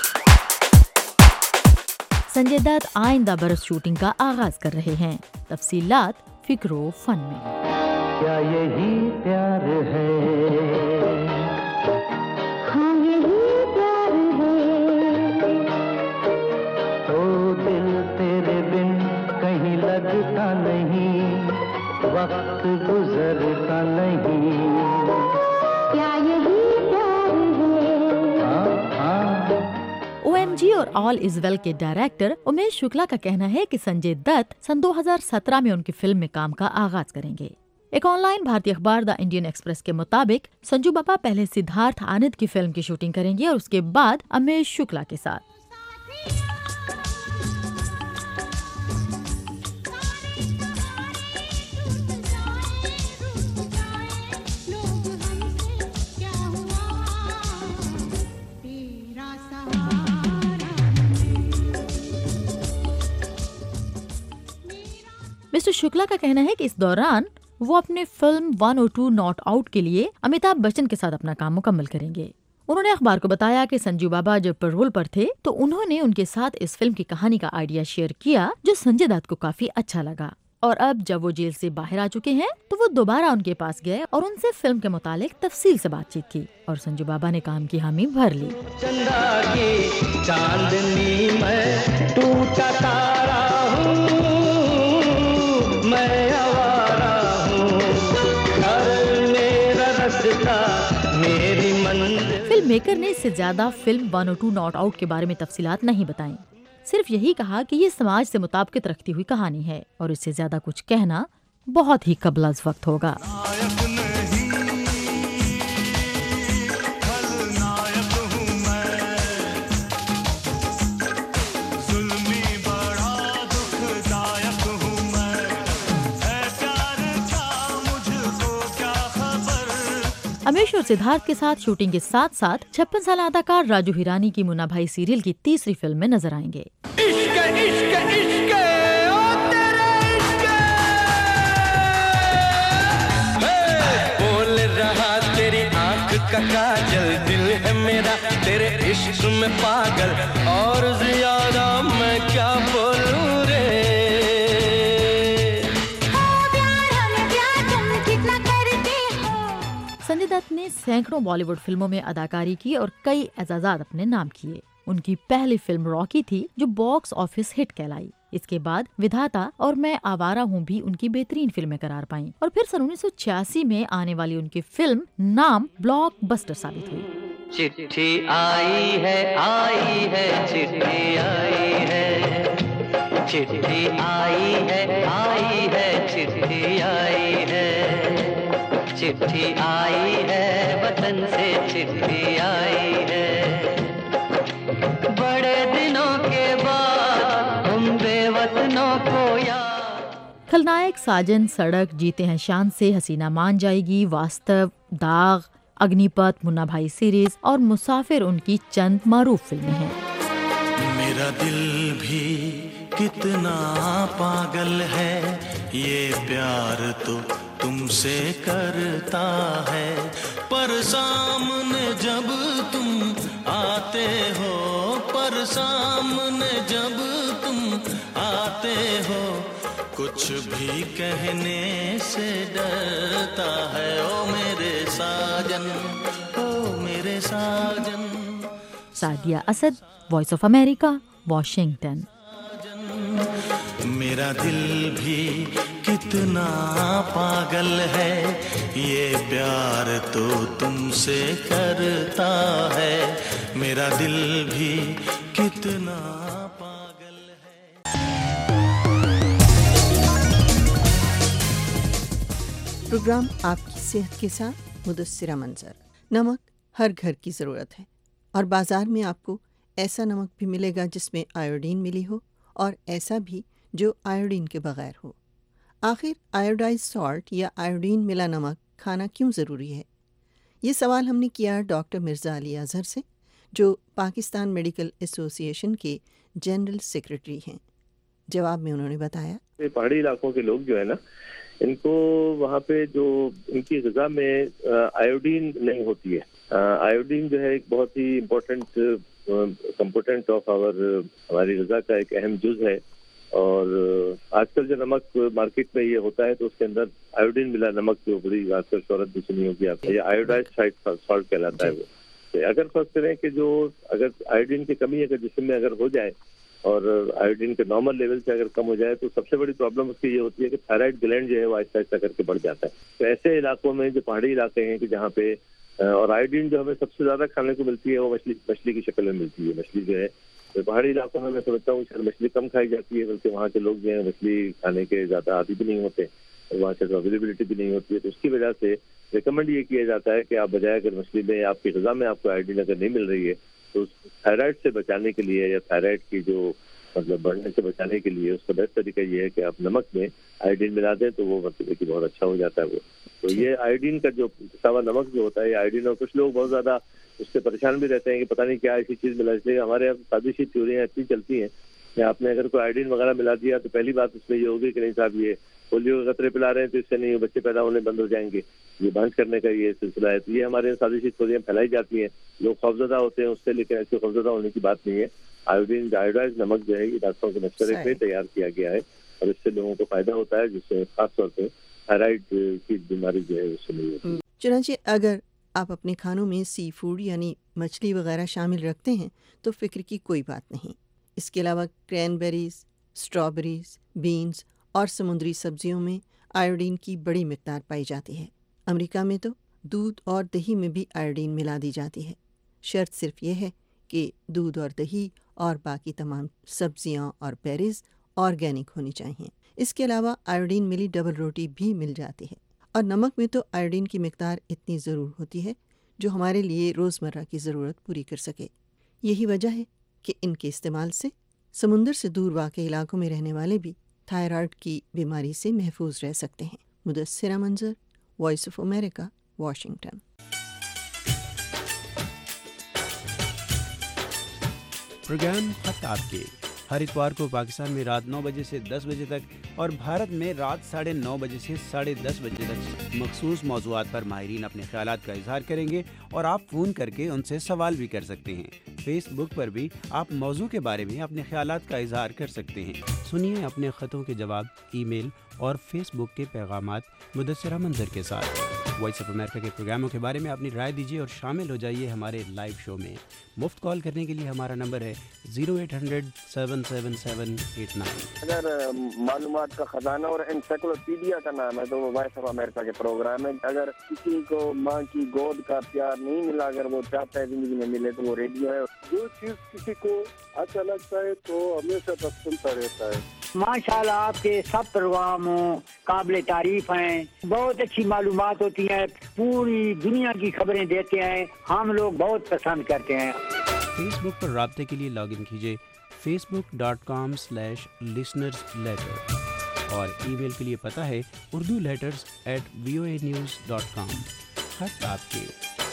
Sanjay Dutt آئندہ برس شوٹنگ کا آغاز کر رہے ہیں، تفصیلات فکر و فن میں۔
کیا یہی پیار ہے؟ لگتا نہیں وقت گزرتا نہیں، کیا یہی پیار ہے؟
او ایم جی اور آل از ویل کے ڈائریکٹر امیش شکلا کا کہنا ہے کہ سنجے دت سن دو ہزار سترہ میں ان کی فلم میں کام کا آغاز کریں گے۔ ایک آن لائن بھارتی اخبار دا انڈین ایکسپریس کے مطابق سنجو بابا پہلے سدھارتھ آنند کی فلم کی شوٹنگ کریں گے اور اس کے بعد امیش شکلا کے ساتھ۔ مسٹر شکلا کا کہنا ہے کہ اس دوران وہ اپنے film one o two not out کے لیے امیتابھ بچن کے ساتھ اپنا کام مکمل کریں گے۔ انہوں نے اخبار کو بتایا کہ سنجیو بابا جب پیرول پر تھے تو انہوں نے ان کے ساتھ اس فلم کی کہانی کا آئیڈیا شیئر کیا جو سنجے دت کو کافی اچھا لگا، اور اب جب وہ جیل سے باہر آ چکے ہیں تو وہ دوبارہ ان کے پاس گئے اور ان سے فلم کے متعلق تفصیل سے بات چیت کی، اور سنجیو بابا نے کام کی حامی بھر لی۔
چندا کی چاندنی میں ٹوٹا تارا ہوں، میں آوارہ ہوں، گھر میرا رستہ میری منزل۔
فلم میکر نے اس سے زیادہ film one o two not out کے بارے میں تفصیلات نہیں بتائیں، صرف یہی کہا کہ یہ سماج سے مطابقت رکھتی ہوئی کہانی ہے اور اس سے زیادہ کچھ کہنا بہت ہی قبل از وقت ہوگا۔ امیش اور سدھارتھ کے ساتھ شوٹنگ کے ساتھ ساتھ چھپن سالہ اداکار راجو ہیرانی کی منا بھائی سیریل کی تیسری فلم میں نظر آئیں گے۔
عشق عشق عشق او تیرے عشق، بول رہا تیری آنکھ کا کاجل، دل ہے میرا تیرے عشق میں پاگل، اور زیادہ میں کیا بولوں رے۔
سنجے دت نے سینکڑوں بالی ووڈ فلموں میں اداکاری کی اور کئی اعزازات اپنے نام کیے۔ ان کی پہلی فلم راکی تھی جو باکس آفس ہٹ کہلائی۔ اس کے بعد ودھاتا اور میں آوارہ ہوں بھی ان کی بہترین فلمیں قرار پائیں، اور پھر سن انیس سو چھیاسی میں آنے والی ان کی فلم نام بلاک بسٹر ثابت ہوئی۔
چٹھی آئی ہے آئی ہے چٹھی آئی ہے، چٹھی آئی ہے آئی ہے چٹھی آئی ہے، चिट्ठी आई है, वतन से चिट्ठी आई है। बड़े दिनों के बाद हम बेवतनों को याद।
खलनायक, साजन, सड़क, जीते हैं शान से, हसीना मान जाएगी, वास्तव, दाग, अग्निपथ, मुन्ना भाई सीरीज और मुसाफिर उनकी चंद मारूफ फिल्में हैं।
मेरा दिल भी कितना पागल है, ये प्यार तो तुमसे करता है, पर सामने जब तुम आते हो, पर सामने जब तुम आते हो, कुछ भी कहने से डरता है। ओ मेरे साजन, ओ मेरे साजन।
Sadia Asad, Voice of America, Washington.
मेरा दिल भी कितना पागल है, ये प्यार तो तुमसे करता है, मेरा दिल भी कितना पागल है।
प्रोग्राम आपकी सेहत के साथ मुदस्सिरा मंजर। नमक हर घर की ज़रूरत है और बाज़ार में आपको ऐसा नमक भी मिलेगा जिसमें आयोडीन मिली हो और ऐसा भी जो आयोडीन के बगैर हो। आखिर आयोडाइज सॉल्ट या आयोडीन मिला नमक खाना क्यों ज़रूरी है? ये सवाल हमने किया डॉक्टर मिर्ज़ा अली अज़हर से, जो पाकिस्तान मेडिकल एसोसिएशन के जनरल सेक्रेटरी हैं। जवाब में उन्होंने बताया,
पहाड़ी इलाकों के लोग जो है ना, इनको वहाँ पे जो इनकी ग़िज़ा में आयोडीन नहीं होती है। आयोडीन जो है एक बहुत ही इम्पोर्टेंट कंपोनेंट ऑफ आवर हमारी ग़िज़ा का एक अहम जुज़ है। और आजकल जो नमक मार्केट में ये होता है तो उसके अंदर आयोडीन मिला नमक जो बड़ी आजकल शोहरत भी सुनी होगी आपने, ये आयोडाइज सॉल्ट कहलाता है वो। तो अगर फर्ज करें कि जो अगर आयोडीन की कमी अगर जिस्म में अगर हो जाए और आयोडीन के नॉर्मल लेवल से अगर कम हो जाए तो सबसे बड़ी प्रॉब्लम उसकी ये होती है कि थायराइड ग्लैंड जो है वो आहिस्ता आहिस्ता करके बढ़ जाता है। तो ऐसे इलाकों में जो पहाड़ी इलाके हैं कि जहाँ पे और आयोडीन जो हमें सबसे ज़्यादा खाने को मिलती है वो मछली मछली की शक्ल में मिलती है। मछली जो है तो पहाड़ी इलाकों में मैं समझता हूँ शायद मछली कम खाई जाती है, बल्कि वहाँ के लोग जो है मछली खाने के ज़्यादा आदी भी नहीं होते और वहाँ से अवेलेबिलिटी भी नहीं होती है। तो उसकी वजह से रिकमेंड ये किया जाता है कि आप बजाय अगर मछली में आपकी ग़िज़ा में आपको आयोडीन अगर नहीं मिल रही है तो थायराइड से बचाने के लिए या थायराइड की जो मतलब बढ़ने से बचाने के लिए उसका बेस्ट तरीका ये है कि आप नमक में आयोडीन मिला दें तो वो मतलब कि बहुत अच्छा हो जाता है वो। तो ये आयोडीन का जो पिसा नमक जो होता है आयोडीन, और कुछ लोग बहुत ज़्यादा उससे परेशान भी रहते हैं कि पता नहीं क्या ऐसी चीज़ मिला। इसलिए हमारे यहाँ साजिशी थ्योरियाँ इतनी चलती हैं कि आपने अगर कोई आयोडीन वगैरह मिला दिया तो पहली बात उसमें ये होगी कि नहीं साहब ये पोलियो के खतरे पिला रहे हैं तो इससे नहीं बच्चे पैदा होने बंद हो जाएंगे, ये बंद करने का ये सिलसिला है। तो ये हमारे यहाँ साजिशी थ्योरियाँ फैलाई जाती हैं, लोग खौफजदा होते हैं उससे, लेकिन ऐसे खौफजदा होने की बात नहीं है। आयोडीन आयोडाइज नमक जो है ये डॉक्टरों के मशवरे पे तैयार किया गया है और इससे लोगों को फायदा होता है, जिससे खासतौर पर थायराइड की बीमारी जो है उससे नहीं होती।
चुनांचे अगर आप अपने खानों में सी फूड यानी मछली वगैरह शामिल रखते हैं तो फिक्र की कोई बात नहीं। इसके अलावा क्रैनबेरीज, स्ट्रॉबेरीज, बीन्स और समुद्री सब्जियों में आयोडीन की बड़ी मिकदार पाई जाती है। अमेरिका में तो दूध और दही में भी आयोडीन मिला दी जाती है। शर्त सिर्फ यह है कि दूध और दही और बाकी तमाम सब्जियां और बेरीज ऑर्गेनिक होनी चाहिए। इसके अलावा आयोडीन मिली डबल रोटी भी मिल जाती है। और नमक में तो आयोडीन की मिकदार इतनी ज़रूर होती है जो हमारे लिए रोज़मर्रा की ज़रूरत पूरी कर सके। यही वजह है कि इनके इस्तेमाल से समुंदर से दूर वाक़े इलाकों में रहने वाले भी थायराइड की बीमारी से महफूज रह सकते हैं। Mudassira Manzar, Voice of America, Washington.
Programme खत आपके हर इतवार को पाकिस्तान में रात नौ बजे से दस बजे तक और भारत में रात साढ़े नौ बजे से साढ़े दस बजे तक मखसूस मौज़ूआत पर माहिरीन अपने ख्यालात का इजहार करेंगे और आप फ़ोन करके उनसे सवाल भी कर सकते हैं। फेसबुक पर भी आप मौजू के बारे में अपने ख्यालात का इजहार कर सकते हैं। सुनिए अपने ख़तों के जवाब ईमेल और फेसबुक के पैगामात मुदस्सिरा मंजर के साथ। वॉइस ऑफ अमेरिका के प्रोग्रामों के बारे में अपनी राय दीजिए और शामिल हो जाइए हमारे लाइव शो में। मुफ्त कॉल करने के लिए हमारा नंबर है zero eight hundred seven seven seven eight nine.
अगर मालूमात का खजाना और एनसाइक्लोपीडिया का नाम है तो वो वॉइस ऑफ अमेरिका के प्रोग्राम है। अगर किसी को माँ की गोद का प्यार नहीं मिला, अगर वो चाहता है जिंदगी में मिले तो वो रेडियो है।
जो चीज किसी को अच्छा लगता है तो हमेशा तक सुनता रहता है। ماشاءاللہ آپ کے سب پروگراموں قابل تعریف ہیں، بہت اچھی معلومات ہوتی ہیں، پوری دنیا کی خبریں دیتے ہیں، ہم لوگ بہت پسند کرتے ہیں۔
فیس بک پر رابطے کے لیے لاگ ان کیجیے Facebook dot com slash listeners letter اور ای میل کے لیے پتہ ہے Urdu letters at V O A news dot com. خط آپ کے۔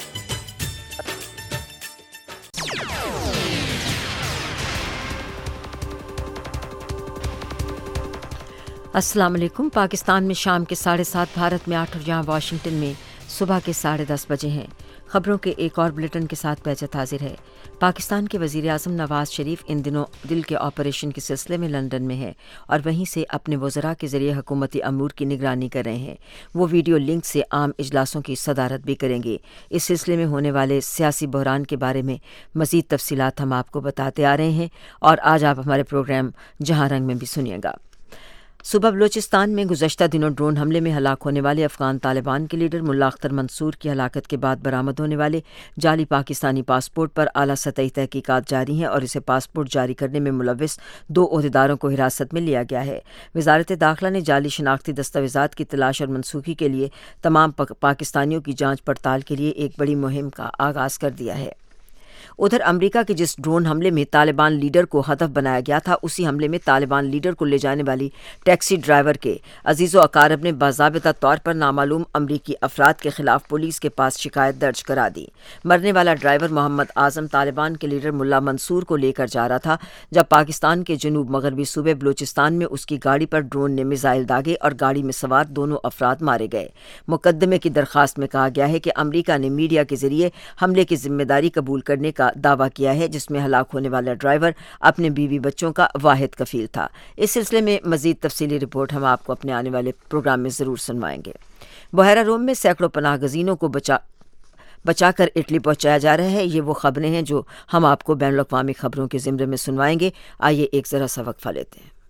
السلام علیکم۔ پاکستان میں شام کے ساڑھے سات، بھارت میں آٹھ اور یہاں واشنگٹن میں صبح کے ساڑھے دس بجے ہیں۔ خبروں کے ایک اور بلیٹن کے ساتھ بہجت حاضر ہے۔ پاکستان کے وزیر اعظم نواز شریف ان دنوں دل کے آپریشن کے سلسلے میں لندن میں ہیں اور وہیں سے اپنے وزراء کے ذریعے حکومتی امور کی نگرانی کر رہے ہیں۔ وہ ویڈیو لنک سے عام اجلاسوں کی صدارت بھی کریں گے۔ اس سلسلے میں ہونے والے سیاسی بحران کے بارے میں مزید تفصیلات ہم آپ کو بتاتے آ رہے ہیں اور آج آپ ہمارے پروگرام جہاں رنگ میں بھی سنیے گا۔ صوبہ بلوچستان میں گزشتہ دنوں ڈرون حملے میں ہلاک ہونے والے افغان طالبان کے لیڈر ملا اختر منصور کی ہلاکت کے بعد برآمد ہونے والے جعلی پاکستانی پاسپورٹ پر اعلیٰ سطحی تحقیقات جاری ہیں اور اسے پاسپورٹ جاری کرنے میں ملوث دو عہدیداروں کو حراست میں لیا گیا ہے۔ وزارت داخلہ نے جعلی شناختی دستاویزات کی تلاش اور منسوخی کے لیے تمام پاکستانیوں کی جانچ پڑتال کے لیے ایک بڑی مہم کا آغاز کر دیا ہے۔ ادھر امریکہ کے جس ڈرون حملے میں طالبان لیڈر کو ہدف بنایا گیا تھا، اسی حملے میں طالبان لیڈر کو لے جانے والی ٹیکسی ڈرائیور کے عزیز و اقارب نے باضابطہ طور پر نامعلوم امریکی افراد کے خلاف پولیس کے پاس شکایت درج کرا دی۔ مرنے والا ڈرائیور محمد اعظم طالبان کے لیڈر ملا منصور کو لے کر جا رہا تھا جب پاکستان کے جنوب مغربی صوبے بلوچستان میں اس کی گاڑی پر ڈرون نے میزائل داغے اور گاڑی میں سوار دونوں افراد مارے گئے۔ مقدمے کی درخواست میں کہا گیا ہے کہ امریکہ نے میڈیا کے ذریعے حملے کی ذمہ داری قبول کرنے کا دعویٰ کیا ہے، جس میں ہلاک ہونے والا ڈرائیور اپنے بیوی بچوں کا واحد کفیل تھا۔ اس سلسلے میں مزید تفصیلی رپورٹ ہم آپ کو اپنے آنے والے پروگرام میں ضرور سنوائیں گے۔ بحیرہ روم میں سینکڑوں پناہ گزینوں کو بچا بچا کر اٹلی پہنچایا جا رہا ہے۔ یہ وہ خبریں ہیں جو ہم آپ کو بین الاقوامی خبروں کے زمرے میں سنوائیں گے۔ آئیے ایک ذرا سا وقفہ لیتے ہیں۔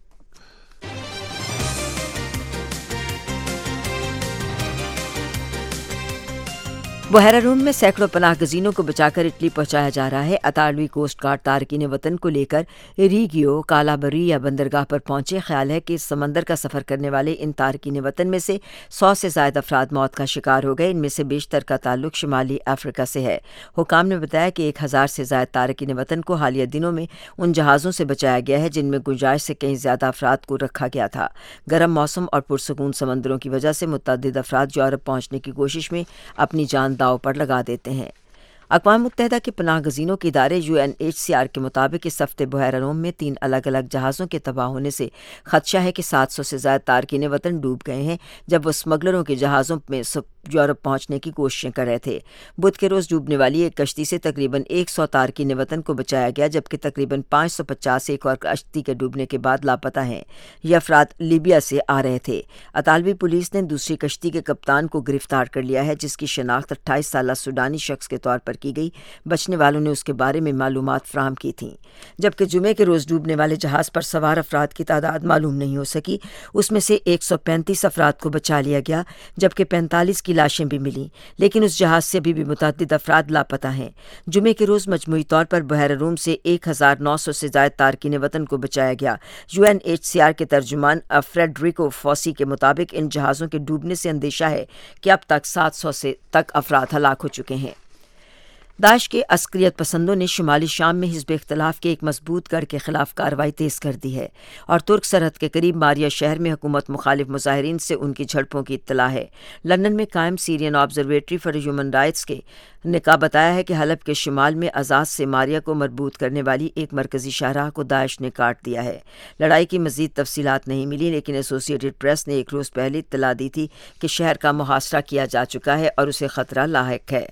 بحیرہ روم میں سینکڑوں پناہ گزینوں کو بچا کر اٹلی پہنچایا جا رہا ہے۔ اطالوی کوسٹ گارڈ تارکین وطن کو لے کر ریگیو کالابری یا بندرگاہ پر پہنچے۔ خیال ہے کہ سمندر کا سفر کرنے والے ان تارکین وطن میں سے سو سے زائد افراد موت کا شکار ہو گئے۔ ان میں سے بیشتر کا تعلق شمالی افریقہ سے ہے۔ حکام نے بتایا کہ ایک ہزار سے زائد تارکین وطن کو حالیہ دنوں میں ان جہازوں سے بچایا گیا ہے جن میں گنجائش سے کہیں زیادہ افراد کو رکھا گیا تھا۔ گرم موسم اور پرسکون سمندروں کی وجہ سے متعدد افراد یورپ پہنچنے کی کوشش میں اپنی جان داؤ پر لگا دیتے ہیں۔ اقوام متحدہ کے پناہ گزینوں کے ادارے U N H C R کے مطابق اس ہفتے بحیرہ روم میں تین الگ الگ جہازوں کے تباہ ہونے سے خدشہ ہے کہ سات سو سے زائد تارکین وطن ڈوب گئے ہیں جب وہ اسمگلروں کے جہازوں میں یورپ پہنچنے کی کوششیں کر رہے تھے۔ بدھ کے روز ڈوبنے والی ایک کشتی سے تقریباً ایک سو تارکین وطن کو بچایا گیا جبکہ تقریباً پانچ سو پچاس ایک اور کشتی کے ڈوبنے کے بعد لاپتہ ہیں۔ یہ افراد لیبیا سے آ رہے تھے۔ اطالوی پولیس نے دوسری کشتی کے کپتان کو گرفتار کر لیا ہے جس کی شناخت اٹھائیس سالہ سوڈانی شخص کے طور پر کی گئی۔ بچنے والوں نے اس کے بارے میں معلومات فراہم کی تھیں۔ جبکہ جمعے کے روز ڈوبنے والے جہاز پر سوار افراد کی تعداد معلوم نہیں ہو سکی۔ اس میں سے ایک سو پینتیس افراد کو بچا لیا گیا جبکہ پینتالیس کی لاشیں بھی ملیں، لیکن اس جہاز سے ابھی بھی متعدد افراد لاپتہ ہیں۔ جمعے کے روز مجموعی طور پر بحیرہ روم سے ایک ہزار نو سو سے زائد تارکین وطن کو بچایا گیا۔ U N H C R کے ترجمان فریڈریکو فوسی کے مطابق ان جہازوں کے ڈوبنے سے اندیشہ ہے کہ اب تک سات سو سے تک افراد ہلاک ہو چکے ہیں۔ داعش کے عسکریت پسندوں نے شمالی شام میں حزب اختلاف کے ایک مضبوط گڑھ کے خلاف کارروائی تیز کر دی ہے اور ترک سرحد کے قریب ماریا شہر میں حکومت مخالف مظاہرین سے ان کی جھڑپوں کی اطلاع ہے۔ لندن میں قائم Syrian Observatory for Human Rights کے نے کہا بتایا ہے کہ حلب کے شمال میں ازاز سے ماریا کو مربوط کرنے والی ایک مرکزی شاہراہ کو داعش نے کاٹ دیا ہے۔ لڑائی کی مزید تفصیلات نہیں ملی لیکن ایسوسی ایٹڈ پریس نے ایک روز پہلے اطلاع دی تھی کہ شہر کا محاصرہ کیا جا چکا ہے اور اسے خطرہ لاحق ہے۔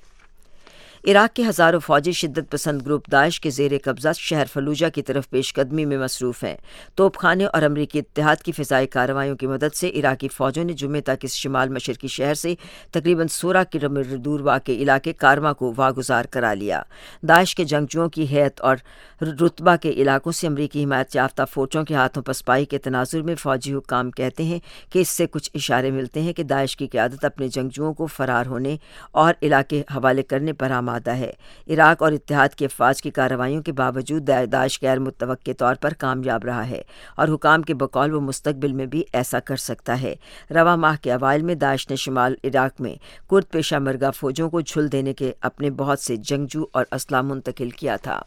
عراق کے ہزاروں فوجی شدت پسند گروپ داعش کے زیر قبضہ شہر فلوجہ کی طرف پیش قدمی میں مصروف ہیں۔ توپ خانے اور امریکی اتحاد کی فضائی کارروائیوں کی مدد سے عراقی فوجوں نے جمعے تک اس شمال مشرقی شہر سے تقریباً سولہ کلومیٹر دور واقع علاقے کارما کو واگزار کرا لیا۔ داعش کے جنگجوؤں کی ہیئت اور رتبہ کے علاقوں سے امریکی حمایت یافتہ فوجوں کے ہاتھوں پسپائی کے تناظر میں فوجی حکام کہتے ہیں کہ اس سے کچھ اشارے ملتے ہیں کہ داعش کی قیادت اپنے جنگجوؤں کو فرار ہونے اور علاقے حوالے کرنے پر آمادہ معاہدہ ہے۔ عراق اور اتحاد کی افواج کی کارروائیوں کے باوجود داعش غیر متوقع طور پر کامیاب رہا ہے اور حکام کے بقول وہ مستقبل میں بھی ایسا کر سکتا ہے۔ رواں ماہ کے اوائل میں داعش نے شمال عراق میں کرد پیشہ مرگہ فوجوں کو جھل دینے کے اپنے بہت سے جنگجو اور اسلحہ منتقل کیا تھا۔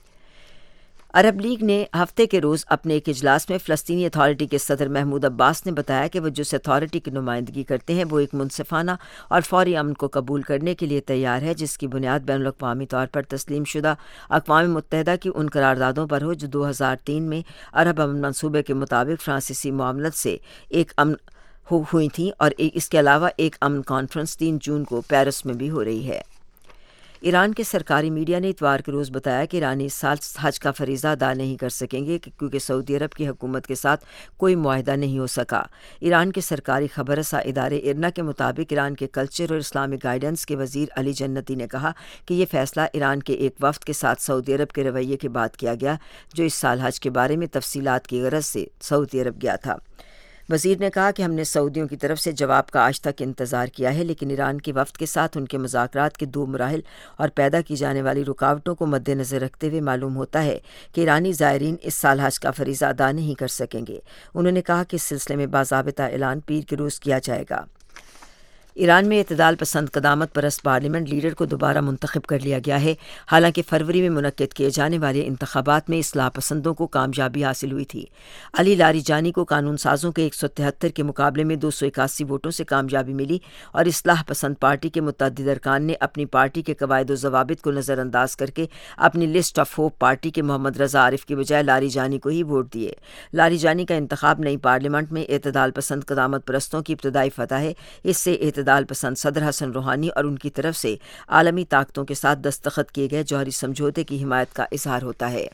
عرب لیگ نے ہفتے کے روز اپنے ایک اجلاس میں فلسطینی اتھارٹی کے صدر محمود عباس نے بتایا کہ وہ جس اتھارٹی کی نمائندگی کرتے ہیں وہ ایک منصفانہ اور فوری امن کو قبول کرنے کے لیے تیار ہے، جس کی بنیاد بین الاقوامی طور پر تسلیم شدہ اقوام متحدہ کی ان قراردادوں پر ہو جو دو ہزار تین میں عرب امن منصوبے کے مطابق فرانسیسی معاملت سے ایک امن ہوئی تھیں، اور اس کے علاوہ ایک امن کانفرنس تین جون کو پیرس میں بھی ہو رہی ہے۔ ایران کے سرکاری میڈیا نے اتوار کے روز بتایا کہ ایرانی اس سال حج کا فریضہ ادا نہیں کر سکیں گے کیونکہ سعودی عرب کی حکومت کے ساتھ کوئی معاہدہ نہیں ہو سکا۔ ایران کے سرکاری خبر رساں ادارے ارنا کے مطابق ایران کے کلچر اور اسلامی گائیڈنس کے وزیر علی جنتی نے کہا کہ یہ فیصلہ ایران کے ایک وفد کے ساتھ سعودی عرب کے رویے کے بعد کیا گیا جو اس سال حج کے بارے میں تفصیلات کی غرض سے سعودی عرب گیا تھا۔ وزیر نے کہا کہ ہم نے سعودیوں کی طرف سے جواب کا آج تک انتظار کیا ہے، لیکن ایران کے وفد کے ساتھ ان کے مذاکرات کے دو مراحل اور پیدا کی جانے والی رکاوٹوں کو مد نظر رکھتے ہوئے معلوم ہوتا ہے کہ ایرانی زائرین اس سال حج کا فریضہ ادا نہیں کر سکیں گے۔ انہوں نے کہا کہ اس سلسلے میں باضابطہ اعلان پیر کے روز کیا جائے گا۔ ایران میں اعتدال پسند قدامت پرست پارلیمنٹ لیڈر کو دوبارہ منتخب کر لیا گیا ہے، حالانکہ فروری میں منعقد کیے جانے والے انتخابات میں اصلاح پسندوں کو کامیابی حاصل ہوئی تھی۔ علی لاریجانی کو قانون سازوں کے ایک سو تہتر کے مقابلے میں دو سو اکاسی ووٹوں سے کامیابی ملی، اور اصلاح پسند پارٹی کے متعدد ارکان نے اپنی پارٹی کے قواعد و ضوابط کو نظر انداز کر کے اپنی لسٹ آف ہوپ پارٹی کے محمد رضا عارف کی بجائے لاریجانی کو ہی ووٹ دیے۔ لاریجانی کا انتخاب نئی پارلیمنٹ میں اعتدال پسند قدامت پرستوں کی ابتدائی فتح ہے۔ اس سے اعتدال پسند صدر حسن روحانی اور ان کی طرف سے عالمی طاقتوں کے ساتھ دستخط کیے گئے جوہری سمجھوتے کی حمایت کا اظہار ہوتا ہے۔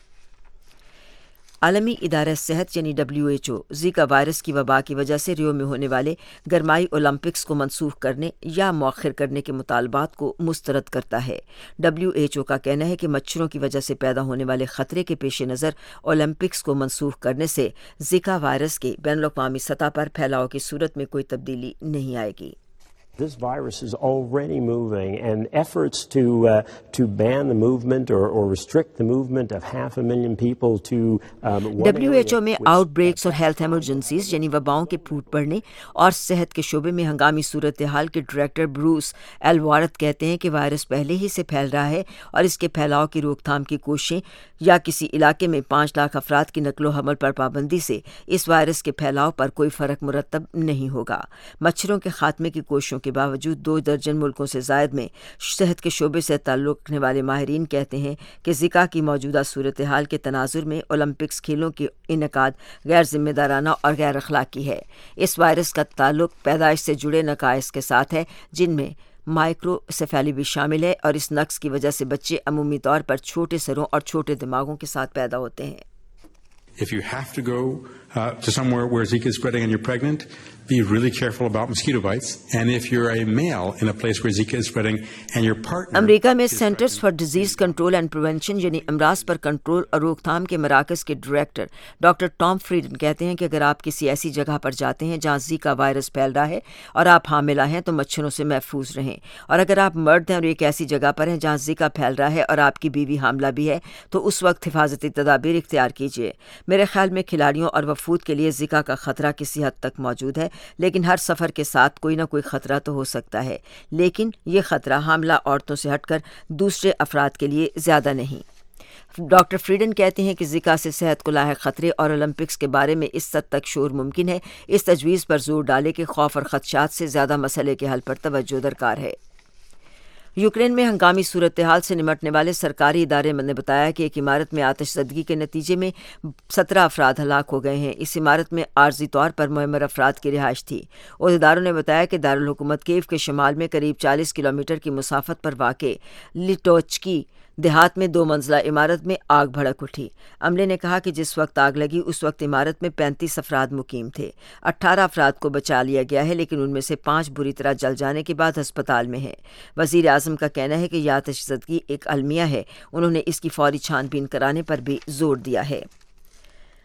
عالمی ادارہ صحت یعنی W H O Zika virus کی وبا کی وجہ سے ریو میں ہونے والے گرمائی اولمپکس کو منسوخ کرنے یا مؤخر کرنے کے مطالبات کو مسترد کرتا ہے۔ ڈبلیو ایچ او کا کہنا ہے کہ مچھروں کی وجہ سے پیدا ہونے والے خطرے کے پیش نظر اولمپکس کو منسوخ کرنے سے زیکا وائرس کے بین الاقوامی سطح پر پھیلاؤ کی صورت میں کوئی تبدیلی نہیں آئے گی۔
This virus is already moving, and efforts to uh, to ban the movement or, or restrict the movement of half a million people to um,
W H O میں آؤٹ بریکس اور ہیلتھ ایمرجنسیز یعنی وباؤں کے پھوٹ پڑنے اور صحت کے شعبے میں ہنگامی صورتحال کے ڈائریکٹر بروس ایلوارتھ کہتے ہیں کہ وائرس پہلے ہی سے پھیل رہا ہے اور اس کے پھیلاؤ کی روک تھام کی کوششیں یا کسی علاقے میں پانچ لاکھ افراد کی نقل و حمل پر پابندی سے اس وائرس کے پھیلاؤ پر کوئی فرق مرتب نہیں ہوگا۔ مچھروں کے خاتمے کی کوششوں کے باوجود دو درجن ملکوں سے زائد میں صحت کے شعبے سے تعلق رکھنے والے ماہرین کہتے ہیں کہ زکا کی موجودہ صورتحال کے تناظر میں اولمپکس کھیلوں کی انعقاد غیر ذمہ دارانہ اور غیر اخلاقی ہے۔ اس وائرس کا تعلق پیدائش سے جڑے نقائص کے ساتھ ہے جن میں مائکرو سیفیلی بھی شامل ہے، اور اس نقص کی وجہ سے بچے عمومی طور پر چھوٹے سروں اور چھوٹے دماغوں کے ساتھ پیدا ہوتے ہیں۔
If you have to go uh, to somewhere where Zika is spreading and you're pregnant, be really careful about mosquito bites. And if you're a male in a place where Zika is spreading and your partner...
امریکہ میں Centers for Disease Control and Prevention یعنی امراض پر control اور روک تھام کے مراکز کے ڈائریکٹر ڈاکٹر ٹام فریڈن کہتے ہیں کہ اگر آپ کسی ایسی جگہ پر جاتے ہیں جہاں زیکا وائرس پھیل رہا ہے اور آپ حاملہ ہیں تو مچھروں سے محفوظ رہیں، اور اگر آپ مرد ہیں اور ایک ایسی جگہ پر ہیں جہاں زیکا پھیل رہا ہے اور آپ کی بیوی حاملہ بھی ہے تو اس وقت حفاظتی تدابیر اختیار کیجیے۔ میرے خیال میں کھلاڑیوں اور وفود کے لیے زکا کا خطرہ کسی حد تک موجود ہے، لیکن ہر سفر کے ساتھ کوئی نہ کوئی خطرہ تو ہو سکتا ہے، لیکن یہ خطرہ حاملہ عورتوں سے ہٹ کر دوسرے افراد کے لیے زیادہ نہیں۔ ڈاکٹر فریڈن کہتے ہیں کہ زکا سے صحت کو لاحق خطرے اور اولمپکس کے بارے میں اس حد تک شعور ممکن ہے، اس تجویز پر زور ڈالے کہ خوف اور خدشات سے زیادہ مسئلے کے حل پر توجہ درکار ہے۔ یوکرین میں ہنگامی صورتحال سے نمٹنے والے سرکاری ادارے نے بتایا کہ ایک عمارت میں آتش زدگی کے نتیجے میں سترہ افراد ہلاک ہو گئے ہیں۔ اس عمارت میں عارضی طور پر معمر افراد کی رہائش تھی۔ عہدیداروں نے بتایا کہ دارالحکومت کیف کے شمال میں قریب چالیس کلومیٹر کی مسافت پر واقع لیٹوچکی دیہات میں دو منزلہ عمارت میں آگ بھڑک اٹھی۔ عملے نے کہا کہ جس وقت آگ لگی اس وقت عمارت میں پینتیس افراد مقیم تھے۔ اٹھارہ افراد کو بچا لیا گیا ہے، لیکن ان میں سے پانچ بری طرح جل جانے کے بعد ہسپتال میں ہیں۔ وزیر اعظم کا کہنا ہے کہ یہ آتش زدگی ایک المیہ ہے۔ انہوں نے اس کی فوری چھان بین کرانے پر بھی زور دیا ہے۔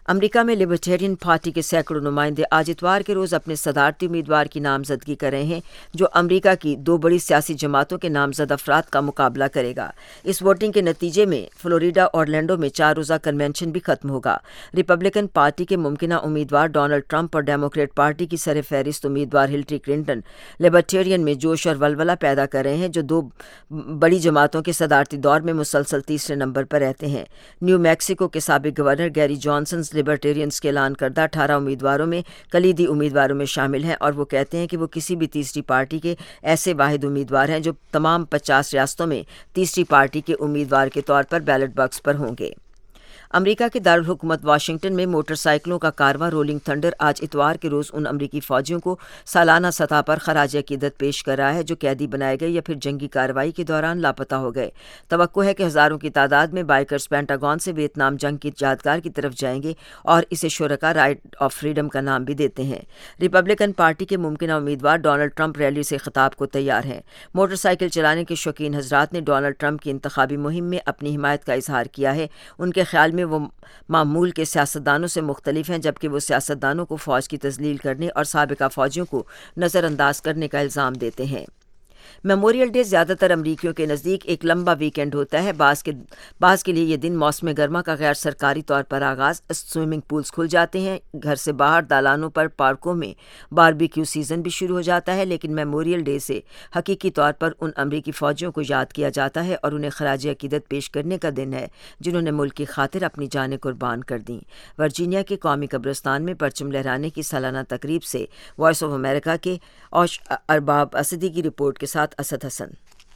امریکہ میں لبرٹیرین پارٹی کے سینکڑوں نمائندے آج اتوار کے روز اپنے صدارتی امیدوار کی نامزدگی کر رہے ہیں جو امریکہ کی دو بڑی سیاسی جماعتوں کے نامزد افراد کا مقابلہ کرے گا۔ اس ووٹنگ کے نتیجے میں فلوریڈا اورلینڈو میں چار روزہ کنونشن بھی ختم ہوگا۔ ریپبلکن پارٹی کے ممکنہ امیدوار ڈونلڈ ٹرمپ اور ڈیموکریٹ پارٹی کی سر فہرست امیدوار ہلری کلنٹن لبرٹیرین میں جوش اور ولولہ پیدا کر رہے ہیں جو دو بڑی جماعتوں کے صدارتی دور میں مسلسل تیسرے نمبر پر رہتے ہیں۔ نیو میکسیکو کے سابق گورنر گیری جانسن لبرٹیرینز کے اعلان کردہ اٹھارہ امیدواروں میں کلیدی امیدواروں میں شامل ہیں اور وہ کہتے ہیں کہ وہ کسی بھی تیسری پارٹی کے ایسے واحد امیدوار ہیں جو تمام پچاس ریاستوں میں تیسری پارٹی کے امیدوار کے طور پر بیلٹ باکس پر ہوں گے۔ امریکہ کے دارالحکومت واشنگٹن میں موٹر سائیکلوں کا کارواں رولنگ تھنڈر آج اتوار کے روز ان امریکی فوجیوں کو سالانہ سطح پر خراج عقیدت پیش کر رہا ہے جو قیدی بنائے گئے یا پھر جنگی کارروائی کے دوران لاپتہ ہو گئے۔ توقع ہے کہ ہزاروں کی تعداد میں بائیکرز پینٹاگون سے ویتنام جنگ کی یادگار کی طرف جائیں گے اور اسے شرکاء رائٹ آف فریڈم کا نام بھی دیتے ہیں۔ ریپبلکن پارٹی کے ممکنہ امیدوار ڈونلڈ ٹرمپ ریلی سے خطاب کو تیار ہیں۔ موٹر سائیکل چلانے کے شوقین حضرات نے ڈونلڈ ٹرمپ کی انتخابی مہم میں اپنی حمایت کا اظہار کیا ہے۔ ان کے خیال میں وہ معمول کے سیاستدانوں سے مختلف ہیں جبکہ وہ سیاستدانوں کو فوج کی تذلیل کرنے اور سابقہ فوجیوں کو نظر انداز کرنے کا الزام دیتے ہیں۔ میموریل ڈے زیادہ تر امریکیوں کے نزدیک ایک لمبا ویکینڈ ہوتا ہے۔ بعض کے بعض کے لیے یہ دن موسم گرما کا غیر سرکاری طور پر آغاز، سوئمنگ پولز کھل جاتے ہیں، گھر سے باہر دالانوں پر پارکوں میں باربیکیو سیزن بھی شروع ہو جاتا ہے، لیکن میموریل ڈے سے حقیقی طور پر ان امریکی فوجیوں کو یاد کیا جاتا ہے اور انہیں خراج عقیدت پیش کرنے کا دن ہے جنہوں نے ملک کی خاطر اپنی جانیں قربان کر دیں۔ ورجینیا کے قومی قبرستان میں پرچم لہرانے کی سالانہ تقریب سے وائس آف امریکہ کے اوش ارباب اسدی کی رپورٹ کے ساتھ Asad Hasan.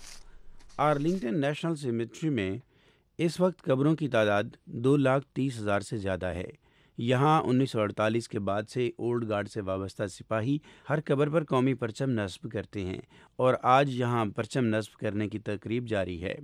Arlington National Cemetery میں اس وقت قبروں کی تعداد دو لاکھ تیس ہزار سے زیادہ ہے۔ یہاں انیس سو اڑتالیس کے بعد سے اولڈ گارڈ سے وابستہ سپاہی ہر قبر پر قومی پرچم نصب کرتے ہیں اور آج یہاں پرچم نصب کرنے کی تقریب جاری ہے۔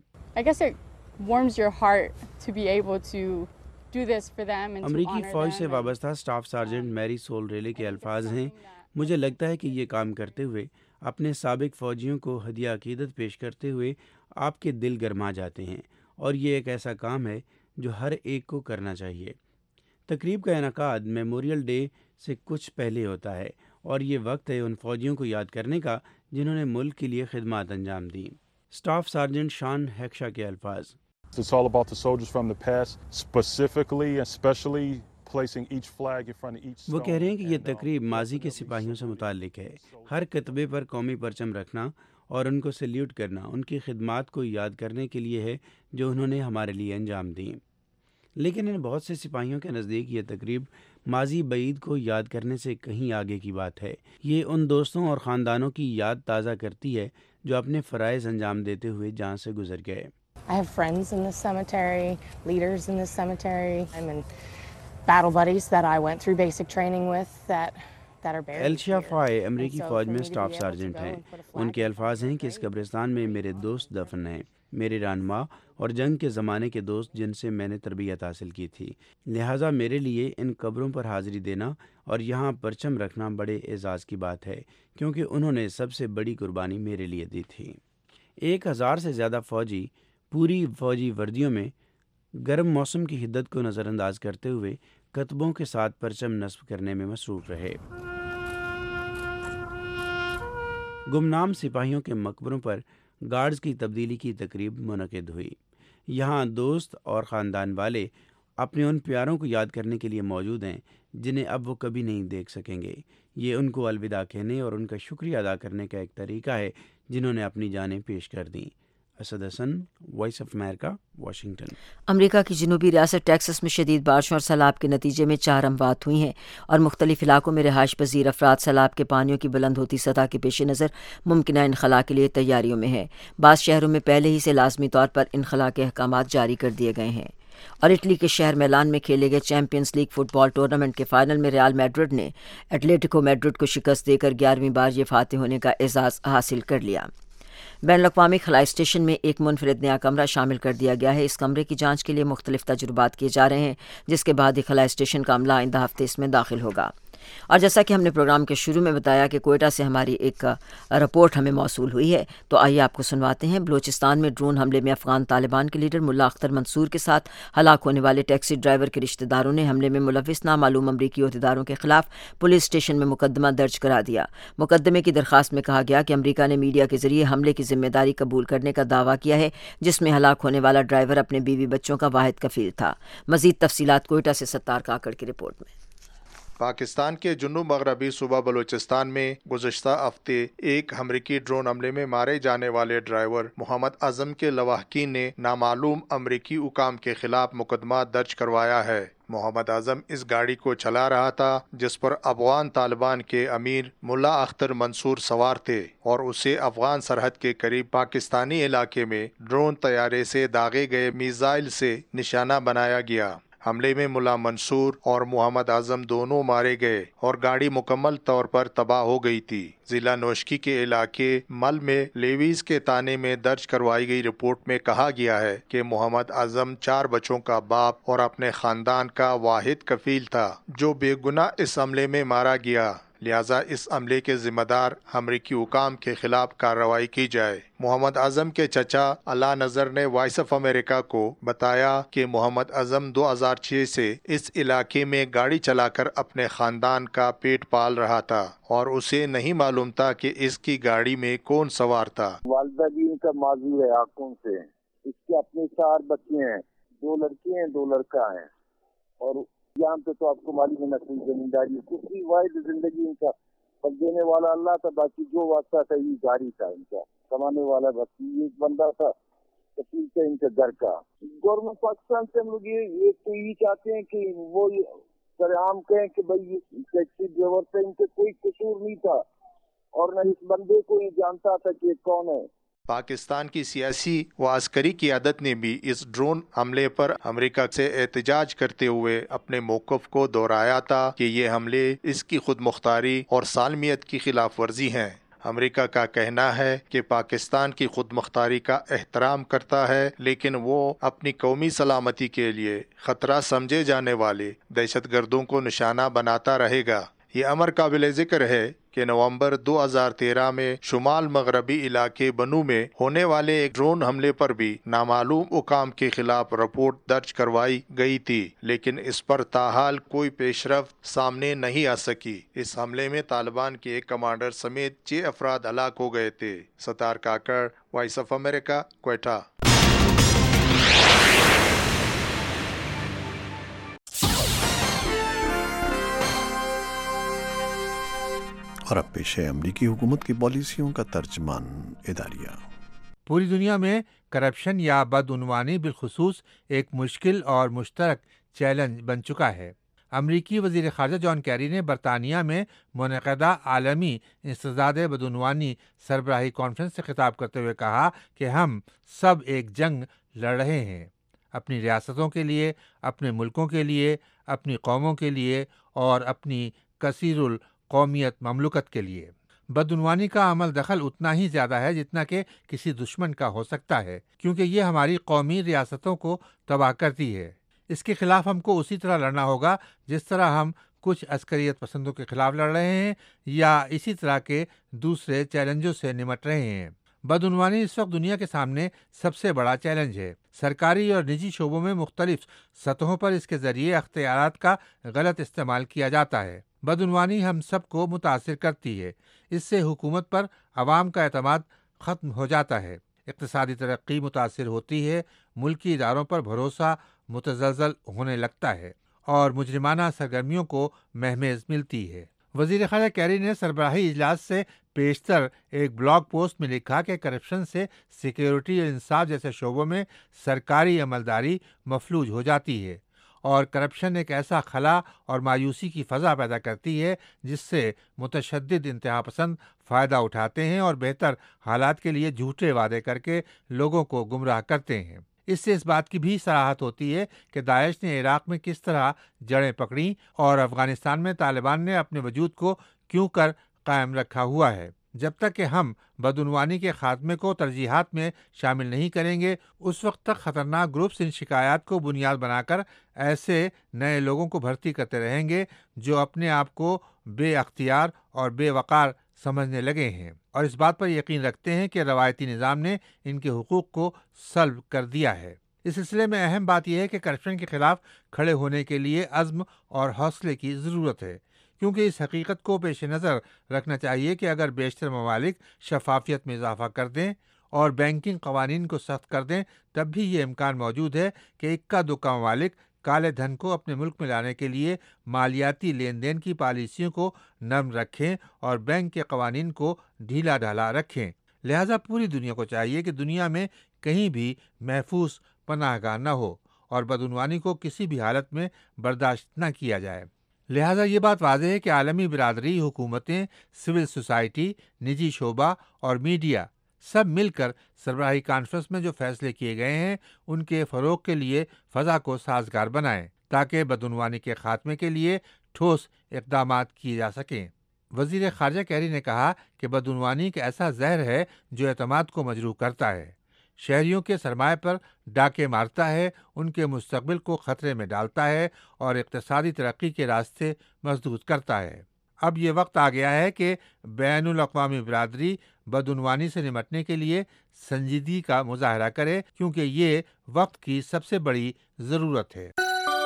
امریکی فوج سے وابستہ staff sergeant Mary Sol Riley کے الفاظ ہیں، مجھے لگتا ہے کہ یہ کام کرتے ہوئے اپنے سابق فوجیوں کو ہدیہ عقیدت پیش کرتے ہوئے آپ کے دل گرما جاتے ہیں اور یہ ایک ایسا کام ہے جو ہر ایک کو کرنا چاہیے۔ تقریب کا انعقاد میموریل ڈے سے کچھ پہلے ہوتا ہے اور یہ وقت ہے ان فوجیوں کو یاد کرنے کا جنہوں نے ملک کے لیے خدمات انجام دیں۔ اسٹاف سارجنٹ شان ہیکشا کے الفاظ،
It's all about the soldiers from the past, specifically, especially placing each flag in front of each stone.
وہ کہہ رہے ہیں کہ یہ تقریب ماضی کے سپاہیوں سے متعلق ہے۔ ہر کتبے پر قومی پرچم رکھنا اور ان کو سلیوٹ کرنا ان کی خدمات کو یاد کرنے کے لیے ہے جو انہوں نے ہمارے لیے انجام دیں۔ لیکن ان بہت سے سپاہیوں کے نزدیک یہ تقریب ماضی بعید کو یاد کرنے سے کہیں آگے کی بات ہے۔ یہ ان دوستوں اور خاندانوں کی یاد تازہ کرتی ہے جو اپنے فرائض انجام دیتے ہوئے جان سے گزر گئے۔
I have friends in this cemetery, leaders in this cemetery, and battle buddies that I went through basic training with that that are buried here.
ایلشیا فائے امریکی فوج میں اسٹاف سارجنٹ ہیں۔ ان کے الفاظ ہیں کہ اس قبرستان میں میرے دوست دفن ہیں، میرے رہنما اور جنگ کے زمانے کے دوست جن سے میں نے تربیت حاصل کی تھی، لہٰذا میرے لیے ان قبروں پر حاضری دینا اور یہاں پرچم رکھنا بڑے اعزاز کی بات ہے کیونکہ انہوں نے سب سے بڑی قربانی میرے لیے دی تھی۔ ایک ہزار سے زیادہ فوجی پوری فوجی وردیوں میں گرم موسم کی حدت کو نظر انداز کرتے ہوئے کتبوں کے ساتھ پرچم نصب کرنے میں مصروف رہے۔ گمنام سپاہیوں کے مقبروں پر گارڈز کی تبدیلی کی تقریب منعقد ہوئی۔ یہاں دوست اور خاندان والے اپنے ان پیاروں کو یاد کرنے کے لیے موجود ہیں جنہیں اب وہ کبھی نہیں دیکھ سکیں گے۔ یہ ان کو الوداع کہنے اور ان کا شکریہ ادا کرنے کا ایک طریقہ ہے جنہوں نے اپنی جانیں پیش کر دیں۔ Asad Hasan, Voice of America, Washington.
امریکہ کی جنوبی ریاست ٹیکساس میں شدید بارشوں اور سیلاب کے نتیجے میں چار اموات ہوئی ہیں اور مختلف علاقوں میں رہائش پذیر افراد سیلاب کے پانیوں کی بلند ہوتی سطح کے پیش نظر ممکنہ انخلاء کے لیے تیاریوں میں ہیں۔ بعض شہروں میں پہلے ہی سے لازمی طور پر انخلاء کے احکامات جاری کر دیے گئے ہیں۔ اور اٹلی کے شہر میلان میں کھیلے گئے Champions League football tournament کے فائنل میں ریال میڈرڈ نے ایٹلیٹیکو میڈرڈ کو شکست دے کر گیارہویں بار یہ فاتح ہونے کا اعزاز حاصل کر لیا۔ بین الاقوامی خلائی اسٹیشن میں ایک منفرد نیا کمرہ شامل کر دیا گیا ہے۔ اس کمرے کی جانچ کے لیے مختلف تجربات کیے جا رہے ہیں جس کے بعد ہی خلائی اسٹیشن کا عملہ آئندہ ہفتے اس میں داخل ہوگا۔ اور جیسا کہ ہم نے پروگرام کے شروع میں بتایا کہ کوئٹہ سے ہماری ایک رپورٹ ہمیں موصول ہوئی ہے، تو آئیے آپ کو سنواتے ہیں۔ بلوچستان میں ڈرون حملے میں افغان طالبان کے لیڈر ملا اختر منصور کے ساتھ ہلاک ہونے والے ٹیکسی ڈرائیور کے رشتہ داروں نے حملے میں ملوث نامعلوم امریکی عہدیداروں کے خلاف پولیس اسٹیشن میں مقدمہ درج کرا دیا۔ مقدمے کی درخواست میں کہا گیا کہ امریکہ نے میڈیا کے ذریعے حملے کی ذمہ داری قبول کرنے کا دعویٰ کیا ہے، جس میں ہلاک ہونے والا ڈرائیور اپنے بیوی بچوں کا واحد کفیل تھا۔ مزید تفصیلات کوئٹہ سے ستار کاکڑ کی رپورٹ میں۔
پاکستان کے جنوب مغربی صوبہ بلوچستان میں گزشتہ ہفتے ایک امریکی ڈرون حملے میں مارے جانے والے ڈرائیور محمد اعظم کے لواحقین نے نامعلوم امریکی حکام کے خلاف مقدمہ درج کروایا ہے۔ محمد اعظم اس گاڑی کو چلا رہا تھا جس پر افغان طالبان کے امیر ملا اختر منصور سوار تھے، اور اسے افغان سرحد کے قریب پاکستانی علاقے میں ڈرون طیارے سے داغے گئے میزائل سے نشانہ بنایا گیا۔ حملے میں ملا منصور اور محمد اعظم دونوں مارے گئے اور گاڑی مکمل طور پر تباہ ہو گئی تھی۔ ضلع نوشکی کے علاقے مل میں لیویز کے تانے میں درج کروائی گئی رپورٹ میں کہا گیا ہے کہ محمد اعظم چار بچوں کا باپ اور اپنے خاندان کا واحد کفیل تھا جو بے گناہ اس حملے میں مارا گیا، لہذا اس عملے کے ذمہ دار امریکی حکام کے خلاف کارروائی کی جائے۔ محمد اعظم کے چچا اللہ نظر نے وائس آف امریکہ کو بتایا کہ محمد اعظم دو ہزار چھ سے اس علاقے میں گاڑی چلا کر اپنے خاندان کا پیٹ پال رہا تھا اور اسے نہیں معلوم تھا کہ اس کی گاڑی میں کون سوار تھا۔
والدہ بھی ان کا معذور ہے آنکھوں سے، اس کے اپنے چار بچے ہیں، دو لڑکے ہیں دو لڑکا ہیں، اور یہاں پہ تو آپ کو معلوم ہے نسل زمینداری کسی واحد زندگی ان کا پر دینے والا اللہ تھا، باقی جو واسطہ تھا یہ جاری تھا ان کا کمانے والا، بس ایک بندہ تھا کفیل تھا ان کے گھر کا۔ گورنمنٹ پاکستان سے ہم لوگ یہ تو یہ چاہتے ہیں کہ وہ سر عام کہیں کہ بھائی ٹیکسی ڈرائیور سے ان کے کوئی قصور نہیں تھا اور نہ اس بندے کو یہ جانتا تھا کہ کون ہے۔
پاکستان کی سیاسی و عسکری قیادت نے بھی اس ڈرون حملے پر امریکہ سے احتجاج کرتے ہوئے اپنے موقف کو دہرایا تھا کہ یہ حملے اس کی خود مختاری اور سالمیت کی خلاف ورزی ہیں۔ امریکہ کا کہنا ہے کہ پاکستان کی خود مختاری کا احترام کرتا ہے، لیکن وہ اپنی قومی سلامتی کے لیے خطرہ سمجھے جانے والے دہشت گردوں کو نشانہ بناتا رہے گا۔ یہ امر قابل ذکر ہے کہ نومبر دو ہزار تیرہ میں شمال مغربی علاقے بنو میں ہونے والے ایک ڈرون حملے پر بھی نامعلوم حکام کے خلاف رپورٹ درج کروائی گئی تھی، لیکن اس پر تاحال کوئی پیش رفت سامنے نہیں آ سکی۔ اس حملے میں طالبان کے ایک کمانڈر سمیت چھ افراد ہلاک ہو گئے تھے۔ Sattar Kakar, Voice of America, Quetta.
اور اب پیش ہے امریکی حکومت کی پالیسیوں کا ترجمان اداریہ۔
پوری دنیا میں کرپشن یا بدعنوانی بالخصوص ایک مشکل اور مشترک چیلنج بن چکا ہے۔ امریکی وزیر خارجہ جان کیری نے برطانیہ میں منعقدہ عالمی انسداد بدعنوانی سربراہی کانفرنس سے خطاب کرتے ہوئے کہا کہ ہم سب ایک جنگ لڑ رہے ہیں، اپنی ریاستوں کے لیے، اپنے ملکوں کے لیے، اپنی قوموں کے لیے اور اپنی کثیر القومیت مملکت کے لیے۔ بدعنوانی کا عمل دخل اتنا ہی زیادہ ہے جتنا کہ کسی دشمن کا ہو سکتا ہے، کیونکہ یہ ہماری قومی ریاستوں کو تباہ کرتی ہے۔ اس کے خلاف ہم کو اسی طرح لڑنا ہوگا جس طرح ہم کچھ عسکریت پسندوں کے خلاف لڑ رہے ہیں یا اسی طرح کے دوسرے چیلنجوں سے نمٹ رہے ہیں۔ بدعنوانی اس وقت دنیا کے سامنے سب سے بڑا چیلنج ہے۔ سرکاری اور نجی شعبوں میں مختلف سطحوں پر اس کے ذریعے اختیارات کا غلط استعمال کیا جاتا ہے۔ بدعنوانی ہم سب کو متاثر کرتی ہے۔ اس سے حکومت پر عوام کا اعتماد ختم ہو جاتا ہے، اقتصادی ترقی متاثر ہوتی ہے، ملکی اداروں پر بھروسہ متزلزل ہونے لگتا ہے اور مجرمانہ سرگرمیوں کو مہمیز ملتی ہے۔ وزیر خارجہ کیری نے سربراہی اجلاس سے پیشتر ایک بلاگ پوسٹ میں لکھا کہ کرپشن سے سیکیورٹی اور انصاف جیسے شعبوں میں سرکاری عملداری مفلوج ہو جاتی ہے، اور کرپشن ایک ایسا خلا اور مایوسی کی فضا پیدا کرتی ہے جس سے متشدد انتہا پسند فائدہ اٹھاتے ہیں اور بہتر حالات کے لیے جھوٹے وعدے کر کے لوگوں کو گمراہ کرتے ہیں۔ اس سے اس بات کی بھی صراحت ہوتی ہے کہ داعش نے عراق میں کس طرح جڑیں پکڑیں اور افغانستان میں طالبان نے اپنے وجود کو کیوں کر قائم رکھا ہوا ہے۔ جب تک کہ ہم بدعنوانی کے خاتمے کو ترجیحات میں شامل نہیں کریں گے اس وقت تک خطرناک گروپس ان شکایات کو بنیاد بنا کر ایسے نئے لوگوں کو بھرتی کرتے رہیں گے جو اپنے آپ کو بے اختیار اور بے وقار سمجھنے لگے ہیں اور اس بات پر یقین رکھتے ہیں کہ روایتی نظام نے ان کے حقوق کو سلب کر دیا ہے۔ اس سلسلے میں اہم بات یہ ہے کہ کرپشن کے خلاف کھڑے ہونے کے لیے عزم اور حوصلے کی ضرورت ہے، کیونکہ اس حقیقت کو پیش نظر رکھنا چاہیے کہ اگر بیشتر ممالک شفافیت میں اضافہ کر دیں اور بینکنگ قوانین کو سخت کر دیں تب بھی یہ امکان موجود ہے کہ اکا دکا ممالک کالے دھن کو اپنے ملک میں لانے کے لیے مالیاتی لین دین کی پالیسیوں کو نرم رکھیں اور بینک کے قوانین کو ڈھیلا ڈھالا رکھیں۔ لہٰذا پوری دنیا کو چاہیے کہ دنیا میں کہیں بھی محفوظ پناہ گاہ نہ ہو اور بدعنوانی کو کسی بھی حالت میں برداشت نہ کیا جائے۔ لہٰذا یہ بات واضح ہے کہ عالمی برادری، حکومتیں، سول سوسائٹی، نجی شعبہ اور میڈیا سب مل کر سربراہی کانفرنس میں جو فیصلے کیے گئے ہیں ان کے فروغ کے لیے فضا کو سازگار بنائیں تاکہ بدعنوانی کے خاتمے کے لیے ٹھوس اقدامات کیے جا سکیں۔ وزیر خارجہ کیری نے کہا کہ بدعنوانی ایک ایسا زہر ہے جو اعتماد کو مجروح کرتا ہے، شہریوں کے سرمایہ پر ڈاکے مارتا ہے، ان کے مستقبل کو خطرے میں ڈالتا ہے اور اقتصادی ترقی کے راستے مسدود کرتا ہے۔ اب یہ وقت آ گیا ہے کہ بین الاقوامی برادری بدعنوانی سے نمٹنے کے لیے سنجیدگی کا مظاہرہ کرے، کیونکہ یہ وقت کی سب سے بڑی ضرورت ہے۔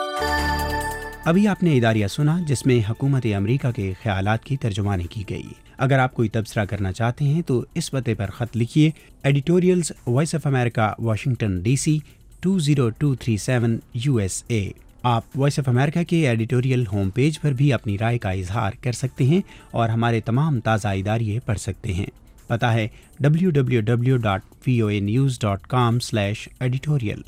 ابھی آپ نے اداریہ سنا جس میں حکومت امریکہ کے خیالات کی ترجمانی کی گئی۔ اگر آپ کوئی تبصرہ کرنا چاہتے ہیں تو اس پتے پر خط لکھیے، editorials Voice of America, Washington D C two zero two three seven U S A. آپ وائس آف امریکہ کے ایڈیٹوریل ہوم پیج پر بھی اپنی رائے کا اظہار کر سکتے ہیں اور ہمارے تمام تازہ اداریے پڑھ سکتے ہیں۔ پتہ ہے W W W dot V O A news dot com slash editorial.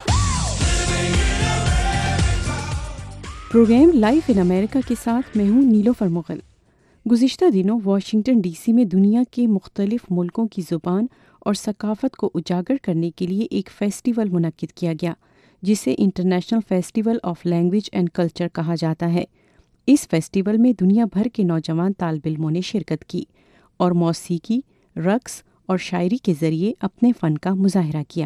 Programme Life in America کے ساتھ میں ہوں نیلوفر مغل۔ گزشتہ دنوں واشنگٹن ڈی سی میں دنیا کے مختلف ملکوں کی زبان اور ثقافت کو اجاگر کرنے کے لیے ایک فیسٹیول منعقد کیا گیا جسے International Festival of Language and Culture کہا جاتا ہے۔ اس فیسٹیول میں دنیا بھر کے نوجوان طالب علموں نے شرکت کی اور موسیقی، رقص اور شاعری کے ذریعے اپنے فن کا مظاہرہ کیا۔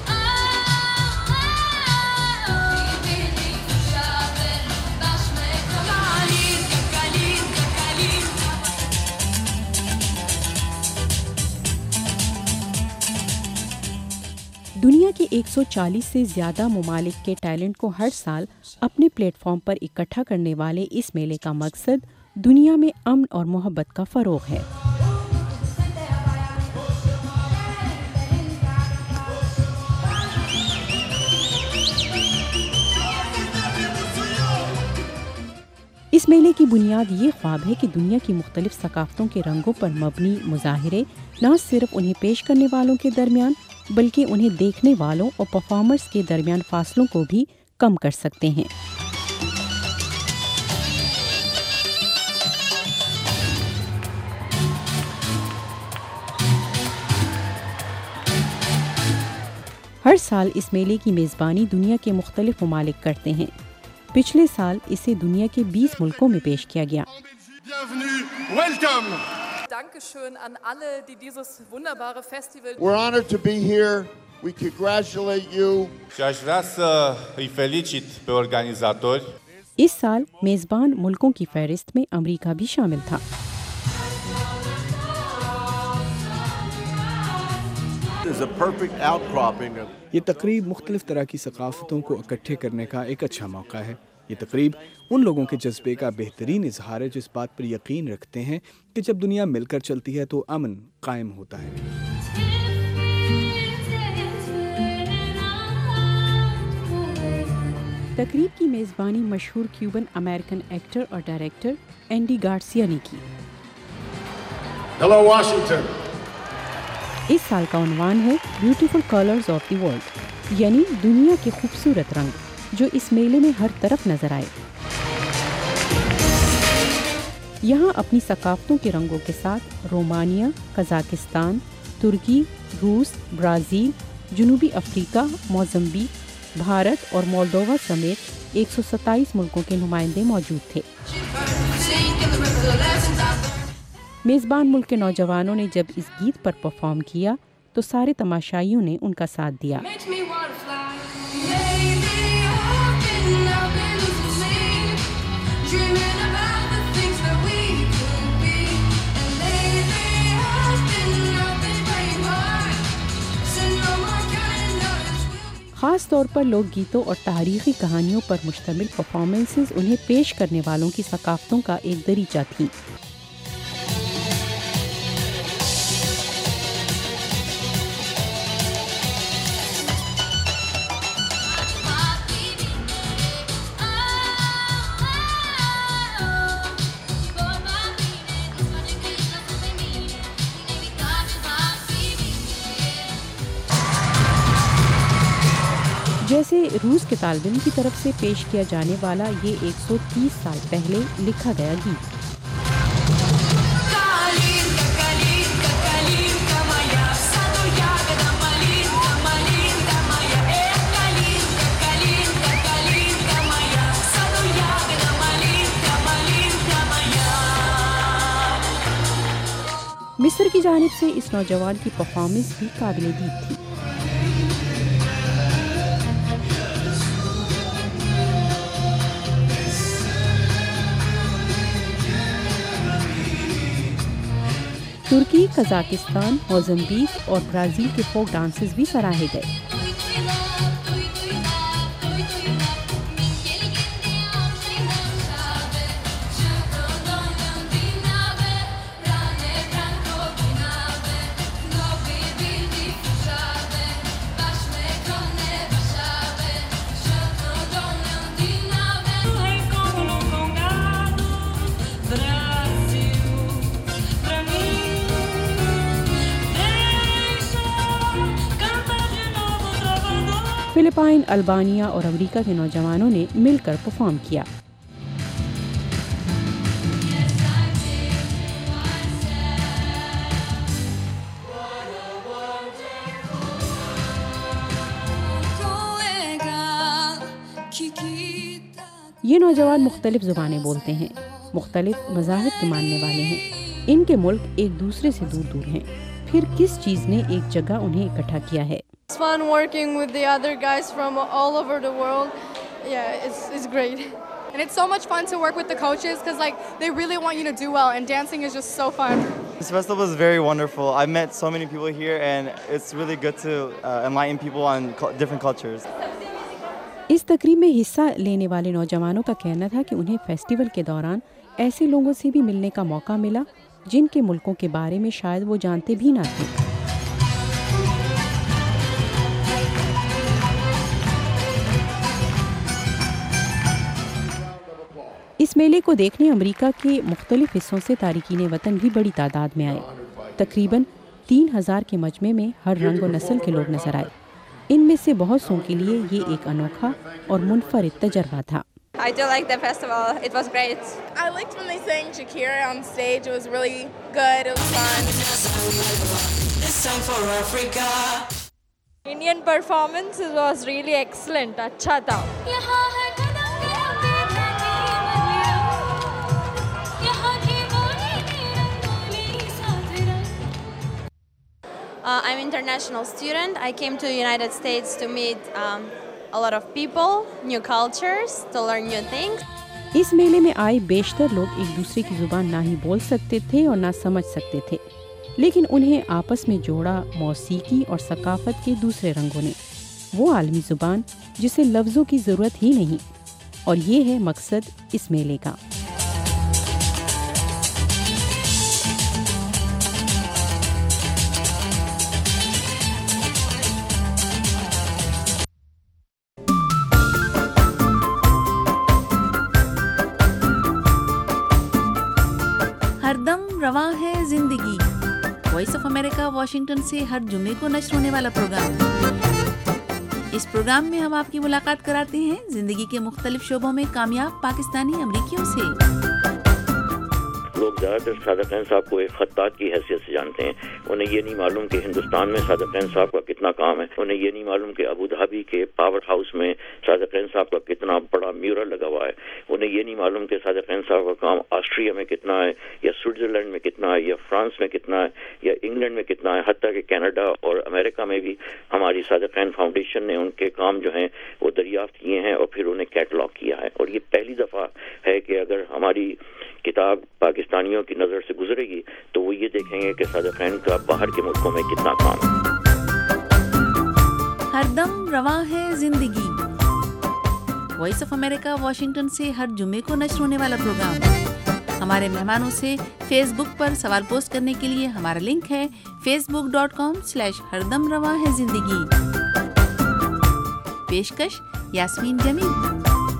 دنیا کے ایک سو چالیس سے زیادہ ممالک کے ٹیلنٹ کو ہر سال اپنے پلیٹ فارم پر اکٹھا کرنے والے اس میلے کا مقصد دنیا میں امن اور محبت کا فروغ ہے۔ اس میلے کی بنیاد یہ خواب ہے کہ دنیا کی مختلف ثقافتوں کے رنگوں پر مبنی مظاہرے نہ صرف انہیں پیش کرنے والوں کے درمیان بلکہ انہیں دیکھنے والوں اور پرفارمرز کے درمیان فاصلوں کو بھی کم کر سکتے ہیں۔ ہر سال اس میلے کی میزبانی دنیا کے مختلف ممالک کرتے ہیں۔ پچھلے سال اسے دنیا کے بیس ملکوں میں پیش کیا گیا۔
Dankeschön an alle, die dieses wunderbare Festival.
We're honored to be here. We congratulate you.
Și aș vrea să îi felicit pe organizatori.
اس سال میزبان ملکوں کی فہرست میں امریکہ بھی شامل تھا۔
یہ تقریب مختلف طرح کی ثقافتوں کو اکٹھے کرنے کا ایک اچھا موقع ہے۔ یہ تقریب ان لوگوں کے جذبے کا بہترین اظہار ہے جو اس بات پر یقین رکھتے ہیں کہ جب دنیا مل کر چلتی ہے تو امن قائم ہوتا ہے۔
تقریب کی میزبانی مشہور کیوبن امریکن ایکٹر اور ڈائریکٹر اینڈی گارسیا نے کی۔
Hello Washington.
اس سال کا عنوان ہے Beautiful Colours of the World, یعنی دنیا کے خوبصورت رنگ جو اس میلے میں ہر طرف نظر آئے۔ یہاں اپنی ثقافتوں کے رنگوں کے ساتھ رومانیہ، قزاقستان، ترکی، روس، برازیل، جنوبی افریقہ، موزمبیق، بھارت اور مولدووا سمیت ایک سو ستائیس ملکوں کے نمائندے موجود تھے۔ میزبان ملک کے نوجوانوں نے جب اس گیت پر پرفارم کیا تو سارے تماشائیوں نے ان کا ساتھ دیا۔ خاص طور پر لوک گیتوں اور تاریخی کہانیوں پر مشتمل پرفارمنسز انہیں پیش کرنے والوں کی ثقافتوں کا ایک دریچہ تھیں۔ جیسے روس کے طالب علم کی طرف سے پیش کیا جانے والا یہ ایک سو تیس سال پہلے لکھا گیا گیت۔ مصر کی جانب سے اس نوجوان کی پرفارمنس بھی قابل دید تھی۔ ترکی، قزاقستان، موزمبیق اور برازیل کے فوک ڈانسز بھی سراہے گئے۔ فلپائن، البانیا اور امریکہ کے نوجوانوں نے مل کر پرفارم کیا۔ یہ نوجوان مختلف زبانیں بولتے ہیں، مختلف مذاہب کے ماننے والے ہیں۔ ان کے ملک ایک دوسرے سے دور دور ہیں، پھر کس چیز نے ایک جگہ انہیں اکٹھا کیا ہے؟
It's fun working with the other guys from all over the world. Yeah, it's it's great. And it's so much fun to work with the coaches because like they really want you to do well and dancing is just so fun.
This festival is very wonderful. I've met so many people here and it's really good to uh, enlighten people on different cultures.
اس تقریب میں حصہ لینے والے نوجوانوں کا کہنا تھا کہ انہیں فیسٹیول کے دوران ایسے لوگوں سے بھی ملنے کا موقع ملا جن کے ملکوں کے بارے میں شاید وہ جانتے بھی نہ تھے۔ اس میلے کو دیکھنے امریکہ کے مختلف حصوں سے تارکین وطن بھی بڑی تعداد میں آئے۔ تقریباً تین ہزار کے مجمع میں ہر رنگ و نسل کے لوگ نظر آئے۔ ان میں سے بہت سو کے لیے یہ ایک انوکھا اور منفرد تجربہ تھا۔
I do like the festival. It was great.
I liked when they sang Shakira on stage. It was really good. It was fun.
It's time for Africa.
Indian performance was really excellent. अच्छा था।
Uh, I'm an international student. I came to the United States to meet um, a lot of people, new cultures, to learn new things.
اس میلے میں آئے بیشتر لوگ ایک دوسرے کی زبان نہ ہی بول سکتے تھے اور نہ سمجھ سکتے تھے، لیکن انہیں آپس میں جوڑا موسیقی اور ثقافت کے دوسرے رنگوں نے، وہ عالمی زبان جسے لفظوں کی ضرورت ہی نہیں، اور یہ ہے مقصد اس میلے کا۔
ہر دم رواں ہے زندگی، وائس آف امریکہ واشنگٹن سے ہر جمعے کو نشر ہونے والا پروگرام۔ اس پروگرام میں ہم آپ کی ملاقات کراتے ہیں زندگی کے مختلف شعبوں میں کامیاب پاکستانی امریکیوں سے۔
لوگ زیادہ تر صادق حسین صاحب کو ایک خطاط کی حیثیت سے جانتے ہیں. انہیں یہ نہیں معلوم کہ ہندوستان میں صادق حسین صاحب کا کتنا کام ہے. انہیں یہ نہیں معلوم کہ ابو ظہبی کے پاور ہاؤس میں صادق حسین صاحب کا کتنا بڑا میورل لگا ہوا ہے. انہیں یہ نہیں معلوم کہ صادق حسین صاحب کا کام آسٹریا میں کتنا ہے, یا سوئٹزرلینڈ میں کتنا ہے, یا فرانس میں کتنا ہے, یا انگلینڈ میں کتنا ہے, حتیٰ کہ کینیڈا اور امریکہ میں بھی ہماری صادق حسین فاؤنڈیشن نے ان کے کام جو ہیں وہ دریافت کیے ہیں اور پھر انہیں کیٹلاگ کیا ہے. اور یہ پہلی دفعہ ہے کہ اگر ہماری کتاب پاکستانیوں کی نظر سے گزرے گی تو وہ یہ دیکھیں گے کہ صادق حسین کا باہر کے ملکوں میں کتنا کام ہے.
ہر دم رواں ہے زندگی. وائس آف امریکہ واشنگٹن سے ہر جمعے کو نشر ہونے والا پروگرام. ہمارے مہمانوں سے فیس بک پر سوال پوسٹ کرنے کے لیے ہمارا لنک ہے Facebook dot com slash ہر دم رواں ہے زندگی. پیشکش یاسمین جمیل.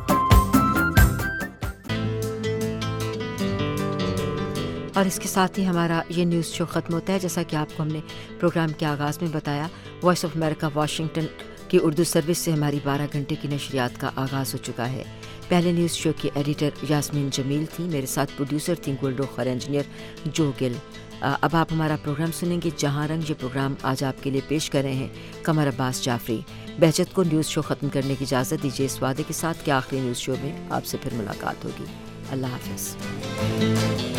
اور اس کے ساتھ ہی ہمارا یہ نیوز شو ختم ہوتا ہے. جیسا کہ آپ کو ہم نے پروگرام کے آغاز میں بتایا, وائس آف امریکہ واشنگٹن کی اردو سروس سے ہماری بارہ گھنٹے کی نشریات کا آغاز ہو چکا ہے. پہلے نیوز شو کی ایڈیٹر یاسمین جمیل تھی, میرے ساتھ پروڈیوسر تھیں گلڈوخ اور انجینئر جو گل. اب آپ ہمارا پروگرام سنیں گے جہاں رنگ. یہ پروگرام آج آپ کے لیے پیش کر رہے ہیں قمر عباس جعفری. بہجت کو نیوز شو ختم کرنے کی اجازت دیجیے اس وعدے کے ساتھ کہ آخری نیوز شو میں آپ سے پھر ملاقات ہوگی. اللہ حافظ.